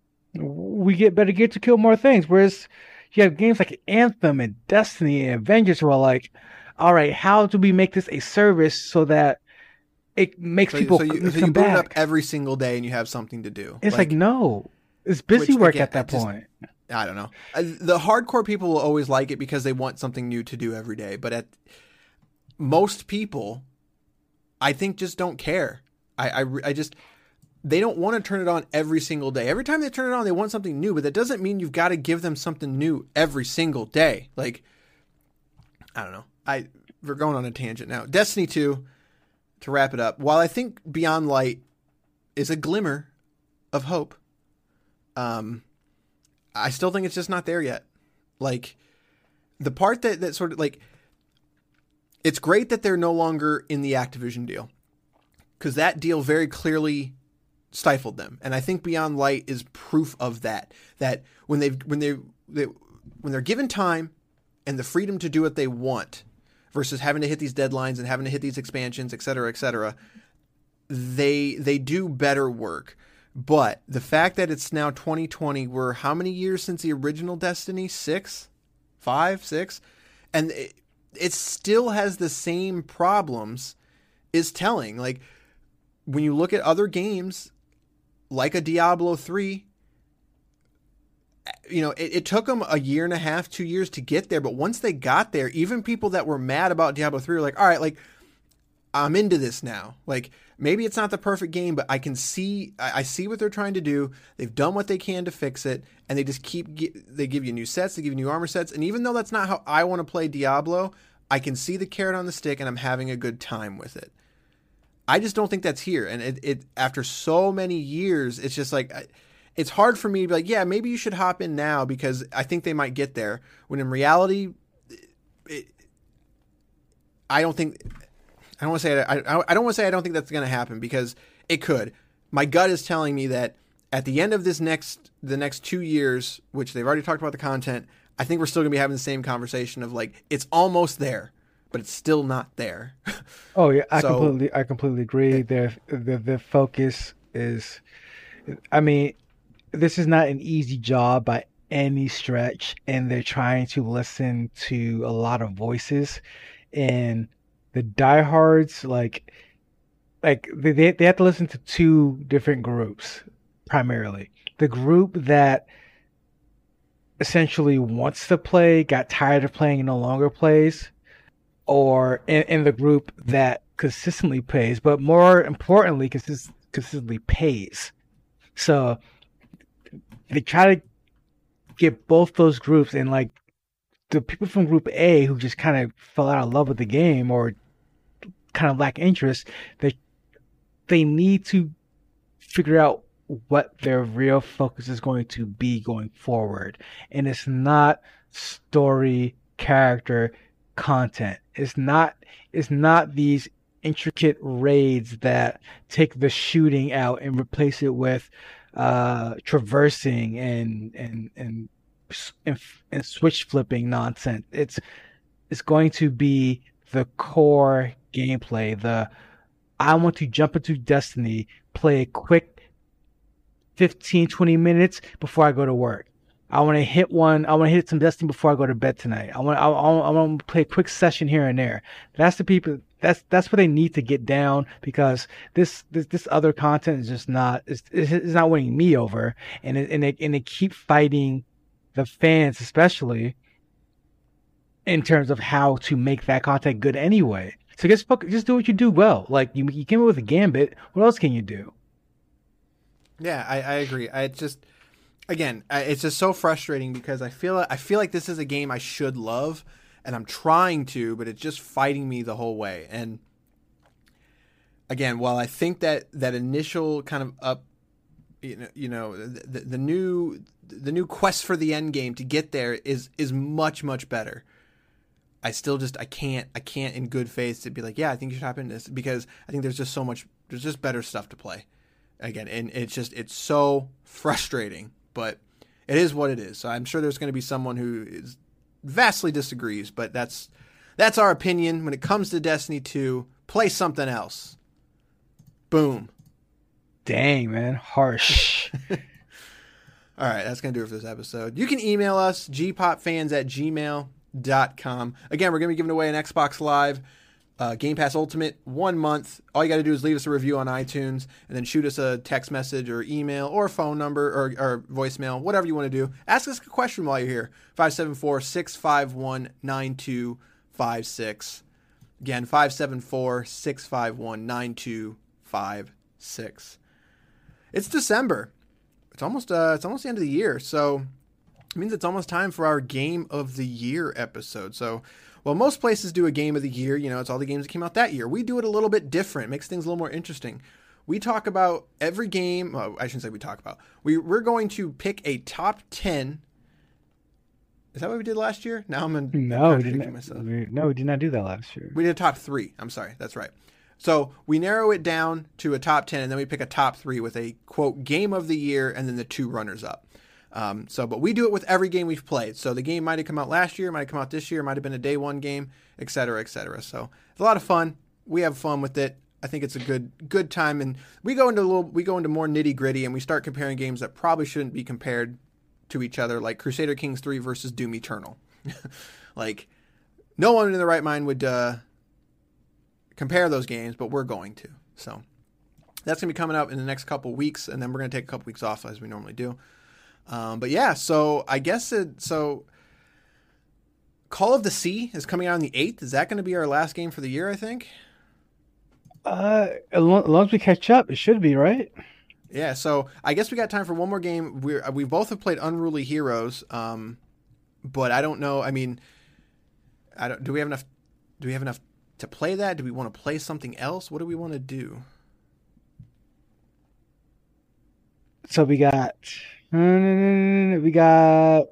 we get better gear to kill more things. Whereas you have games like Anthem and Destiny and Avengers who are like, all right, how do we make this a service so that it makes So, people so you, come so you boot it back? up every single day and you have something to do. It's like, no, it's busy which, work again, at that I just- point. I don't know. Uh, The hardcore people will always like it because they want something new to do every day. But at most people, I think, just don't care. I, I, re- I just, they don't want to turn it on every single day. Every time they turn it on, they want something new. But that doesn't mean you've got to give them something new every single day. Like, I don't know. I we're going on a tangent now. Destiny two, to wrap it up. While I think Beyond Light is a glimmer of hope, um. I still think it's just not there yet. Like, the part that, that sort of, like, it's great that they're no longer in the Activision deal, because that deal very clearly stifled them. And I think Beyond Light is proof of that, that when they've, when they, they when they're given time and the freedom to do what they want versus having to hit these deadlines and having to hit these expansions, et cetera, et cetera, they, they do better work. But the fact that it's now twenty twenty, we're how many years since the original Destiny? Six? Five? Six? And it, it still has the same problems is telling. Like, when you look at other games, like a Diablo three, you know, it, it took them a year and a half, two years to get there. But once they got there, even people that were mad about Diablo three were like, all right, like, I'm into this now. Like, maybe it's not the perfect game, but I can see, I, I see what they're trying to do. They've done what they can to fix it, and they just keep, they give you new sets, they give you new armor sets, and even though that's not how I want to play Diablo, I can see the carrot on the stick, and I'm having a good time with it. I just don't think that's here, and it, it after so many years, it's just like, it's hard for me to be like, yeah, maybe you should hop in now, because I think they might get there, when in reality, it, I don't think... I don't want to say I, I don't want to say I don't think that's going to happen, because it could. My gut is telling me that at the end of this next the next two years, which they've already talked about the content, I think we're still going to be having the same conversation of like, it's almost there, but it's still not there. Oh yeah, I So- completely I completely agree. Their the the focus is, I mean, this is not an easy job by any stretch, and they're trying to listen to a lot of voices, and the diehards, like, like they they they have to listen to two different groups primarily. The group that essentially wants to play, got tired of playing, and no longer plays, or in, in the group that consistently plays, but more importantly, consist, consistently pays. So they try to get both those groups, and like the people from Group A who just kind of fell out of love with the game or kind of lack interest, they they need to figure out what their real focus is going to be going forward. And it's not story, character, content. It's not it's not these intricate raids that take the shooting out and replace it with uh traversing and and and and, and switch flipping nonsense. It's is going to be the core gameplay. The I want to jump into Destiny, play a quick fifteen, twenty minutes before I go to work. I want to hit one. I want to hit some Destiny before I go to bed tonight. I want. I, I want to play a quick session here and there. That's the people. That's that's what they need to get down, because this this, this other content is just not. It's, it's not winning me over, and it, and they and they keep fighting the fans, especially in terms of how to make that content good anyway. So just just do what you do well. Like you you came up with a Gambit. What else can you do? Yeah, I, I agree. I just. Again, it's just so frustrating because I feel I feel like this is a game I should love, and I'm trying to, but it's just fighting me the whole way. And again, while I think that that initial kind of up, you know, you know, the, the new the new quest for the end game to get there is is much much better. I still just I can't I can't in good faith to be like, yeah, I think you should hop into this, because I think there's just so much there's just better stuff to play. Again, and it's just it's so frustrating. But it is what it is. So I'm sure there's going to be someone who is vastly disagrees, but that's that's our opinion. When it comes to Destiny two, play something else. Boom. Dang, man. Harsh. All right, that's going to do it for this episode. You can email us, g pop fans at gmail dot com. Again, we're going to be giving away an Xbox Live Uh, Game Pass Ultimate, one month. All you got to do is leave us a review on iTunes and then shoot us a text message or email or phone number or, or voicemail, whatever you want to do. Ask us a question while you're here. five seven four, six five one, nine two five six. Again, five seven four, six five one, nine two five six. It's December. It's almost uh, it's almost the end of the year, so it means it's almost time for our Game of the Year episode. So well, most places do a Game of the Year. You know, it's all the games that came out that year. We do it a little bit different. It makes things a little more interesting. We talk about every game. Well, I shouldn't say we talk about. We, we're going to pick a top ten. Is that what we did last year? Now I'm in, no, we didn't. Myself. We, no, we did not do that last year. We did a top three. I'm sorry. That's right. So we narrow it down to a top ten, and then we pick a top three with a, quote, Game of the Year, and then the two runners-up. Um, so, but we do it with every game we've played. So the game might have come out last year, might have come out this year, might have been a day one game, et cetera, et cetera. So it's a lot of fun. We have fun with it. I think it's a good, good time. And we go into a little, we go into more nitty gritty, and we start comparing games that probably shouldn't be compared to each other, like Crusader Kings three versus Doom Eternal. Like no one in their right mind would, uh, compare those games, but we're going to. So that's going to be coming up in the next couple weeks. And then we're going to take a couple weeks off as we normally do. Um, but yeah, so I guess it, so Call of the Sea is coming out on the eighth. Is that going to be our last game for the year, I think? Uh, as long as we catch up, it should be, right? Yeah, so I guess we got time for one more game. We we both have played Unruly Heroes, um, but I don't know. I mean, I don't. Do we have enough? Do we have enough to play that? Do we want to play something else? What do we want to do? So we got. We got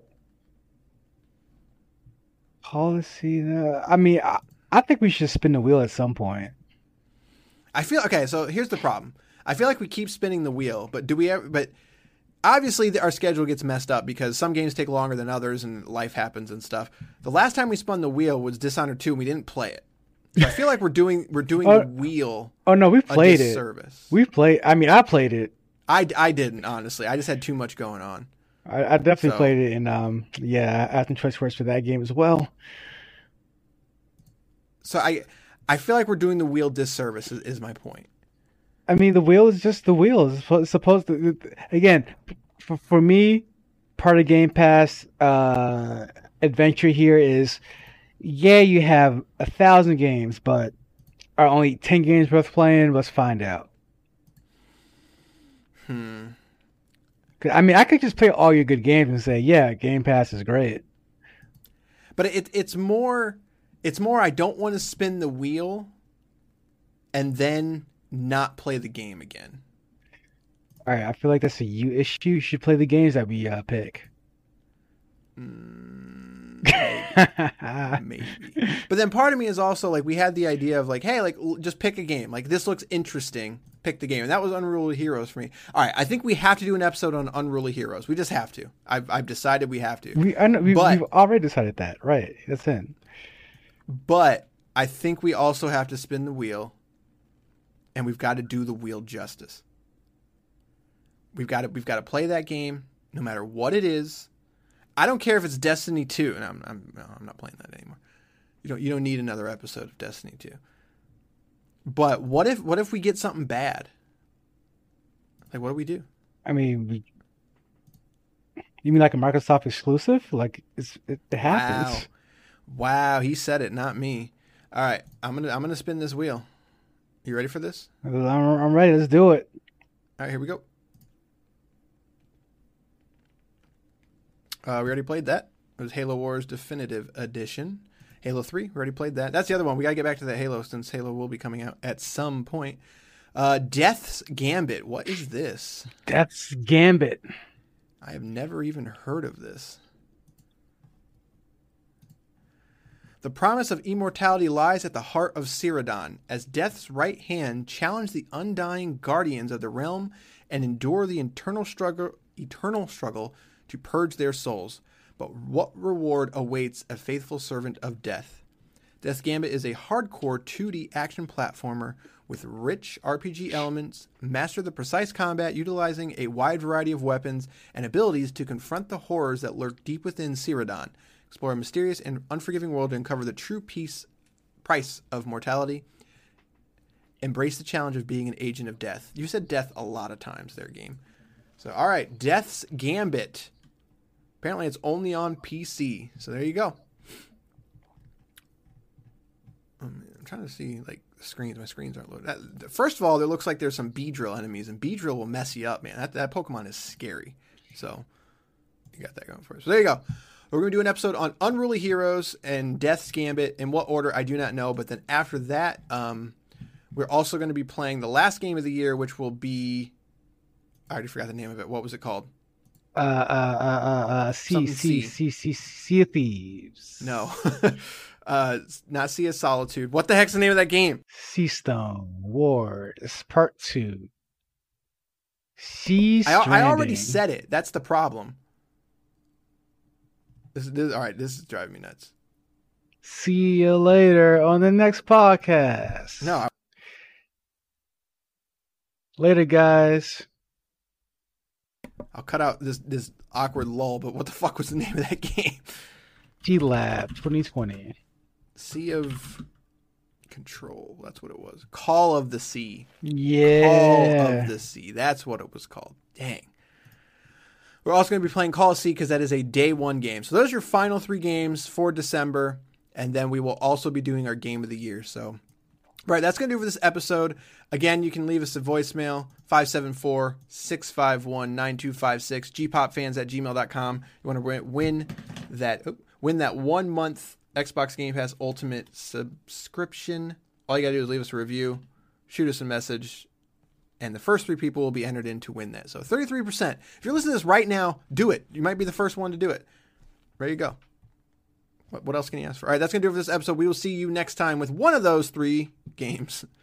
policy. I mean, I, I think we should spin the wheel at some point. I feel okay. So here's the problem. I feel like we keep spinning the wheel, but do we ever? But obviously, our schedule gets messed up because some games take longer than others, and life happens and stuff. The last time we spun the wheel was Dishonored two, and we didn't play it. So I feel like we're doing we're doing oh, the wheel. Oh no, we played a it. Service. We played. I mean, I played it. I, I didn't, honestly. I just had too much going on. I, I definitely so. played it, and um, yeah, I had choice words for that game as well. So I I feel like we're doing the wheel disservice, is, is my point. I mean, the wheel is just the wheel. It's supposed to, again, for, for me, part of Game Pass uh, adventure here is, yeah, you have a thousand games, but are only ten games worth playing? Let's find out. Hmm. I mean, I could just play all your good games and say, yeah, Game Pass is great. But it it's more it's more I don't want to spin the wheel and then not play the game again. All right, I feel like that's a you issue. You should play the games that we uh, pick. Mm, maybe. maybe. But then part of me is also like, we had the idea of like, hey, like just pick a game. Like this looks interesting. Pick the game. And that was Unruly Heroes for me. All right, I think we have to do an episode on Unruly Heroes. We just have to. I've I've decided we have to. We I know, we, but, we've already decided that. Right. That's in. But I think we also have to spin the wheel, and we've got to do the wheel justice. We've got to we've got to play that game no matter what it is. I don't care if it's Destiny two, and I'm I'm no, I'm not playing that anymore. You don't you don't need another episode of Destiny two. But what if what if we get something bad? Like, what do we do? I mean, we, you mean like a Microsoft exclusive? Like it's, it, it happens. Wow. Wow, he said it, not me. All right, I'm gonna I'm gonna spin this wheel. You ready for this? I'm, I'm ready. Let's do it. All right, here we go. Uh, we already played that. It was Halo Wars Definitive Edition. Halo three, we already played that. That's the other one. We got to get back to that Halo since Halo will be coming out at some point. Uh, Death's Gambit. What is this? Death's Gambit. I have never even heard of this. The promise of immortality lies at the heart of Cyrodiil, as Death's right hand challenge the undying guardians of the realm and endure the eternal struggle, eternal struggle to purge their souls. But what reward awaits a faithful servant of Death? Death's Gambit is a hardcore two D action platformer with rich R P G elements. Master the precise combat, utilizing a wide variety of weapons and abilities to confront the horrors that lurk deep within Cyrodiil. Explore a mysterious and unforgiving world to uncover the true peace, price of mortality. Embrace the challenge of being an agent of death. You said death a lot of times there, game. So, all right, Death's Gambit. Apparently, it's only on P C. So there you go. I'm trying to see, like, the screens. My screens aren't loaded. First of all, it looks like there's some Beedrill enemies, and Beedrill will mess you up, man. That, that Pokemon is scary. So you got that going for us. So there you go. We're going to do an episode on Unruly Heroes and Death's Gambit. In what order, I do not know. But then after that, um, we're also going to be playing the last game of the year, which will be... I already forgot the name of it. What was it called? Uh, uh, uh, uh, uh, C, C, C, C, Sea of Thieves. No. uh, not Sea of Solitude. What the heck's the name of that game? Seastone Wars Part two. Sea I, Stranding. I already said it. That's the problem. This, this, all right, this is driving me nuts. See you later on the next podcast. No. I... Later, guys. I'll cut out this this awkward lull, but what the fuck was the name of that game? G-Lab twenty twenty. Sea of Control. That's what it was. Call of the Sea. Yeah. Call of the Sea. That's what it was called. Dang. We're also going to be playing Call of Sea because that is a day one game. So those are your final three games for December. And then we will also be doing our game of the year. So, right, that's going to do it for this episode. Again, you can leave us a voicemail, five seven four, six five one, nine two five six, g pop fans at gmail dot com. You want to win that win that one month Xbox Game Pass Ultimate subscription. All you got to do is leave us a review, shoot us a message, and the first three people will be entered in to win that. So thirty-three percent. If you're listening to this right now, do it. You might be the first one to do it. Ready to go. What, what else can you ask for? All right, that's going to do it for this episode. We will see you next time with one of those three games.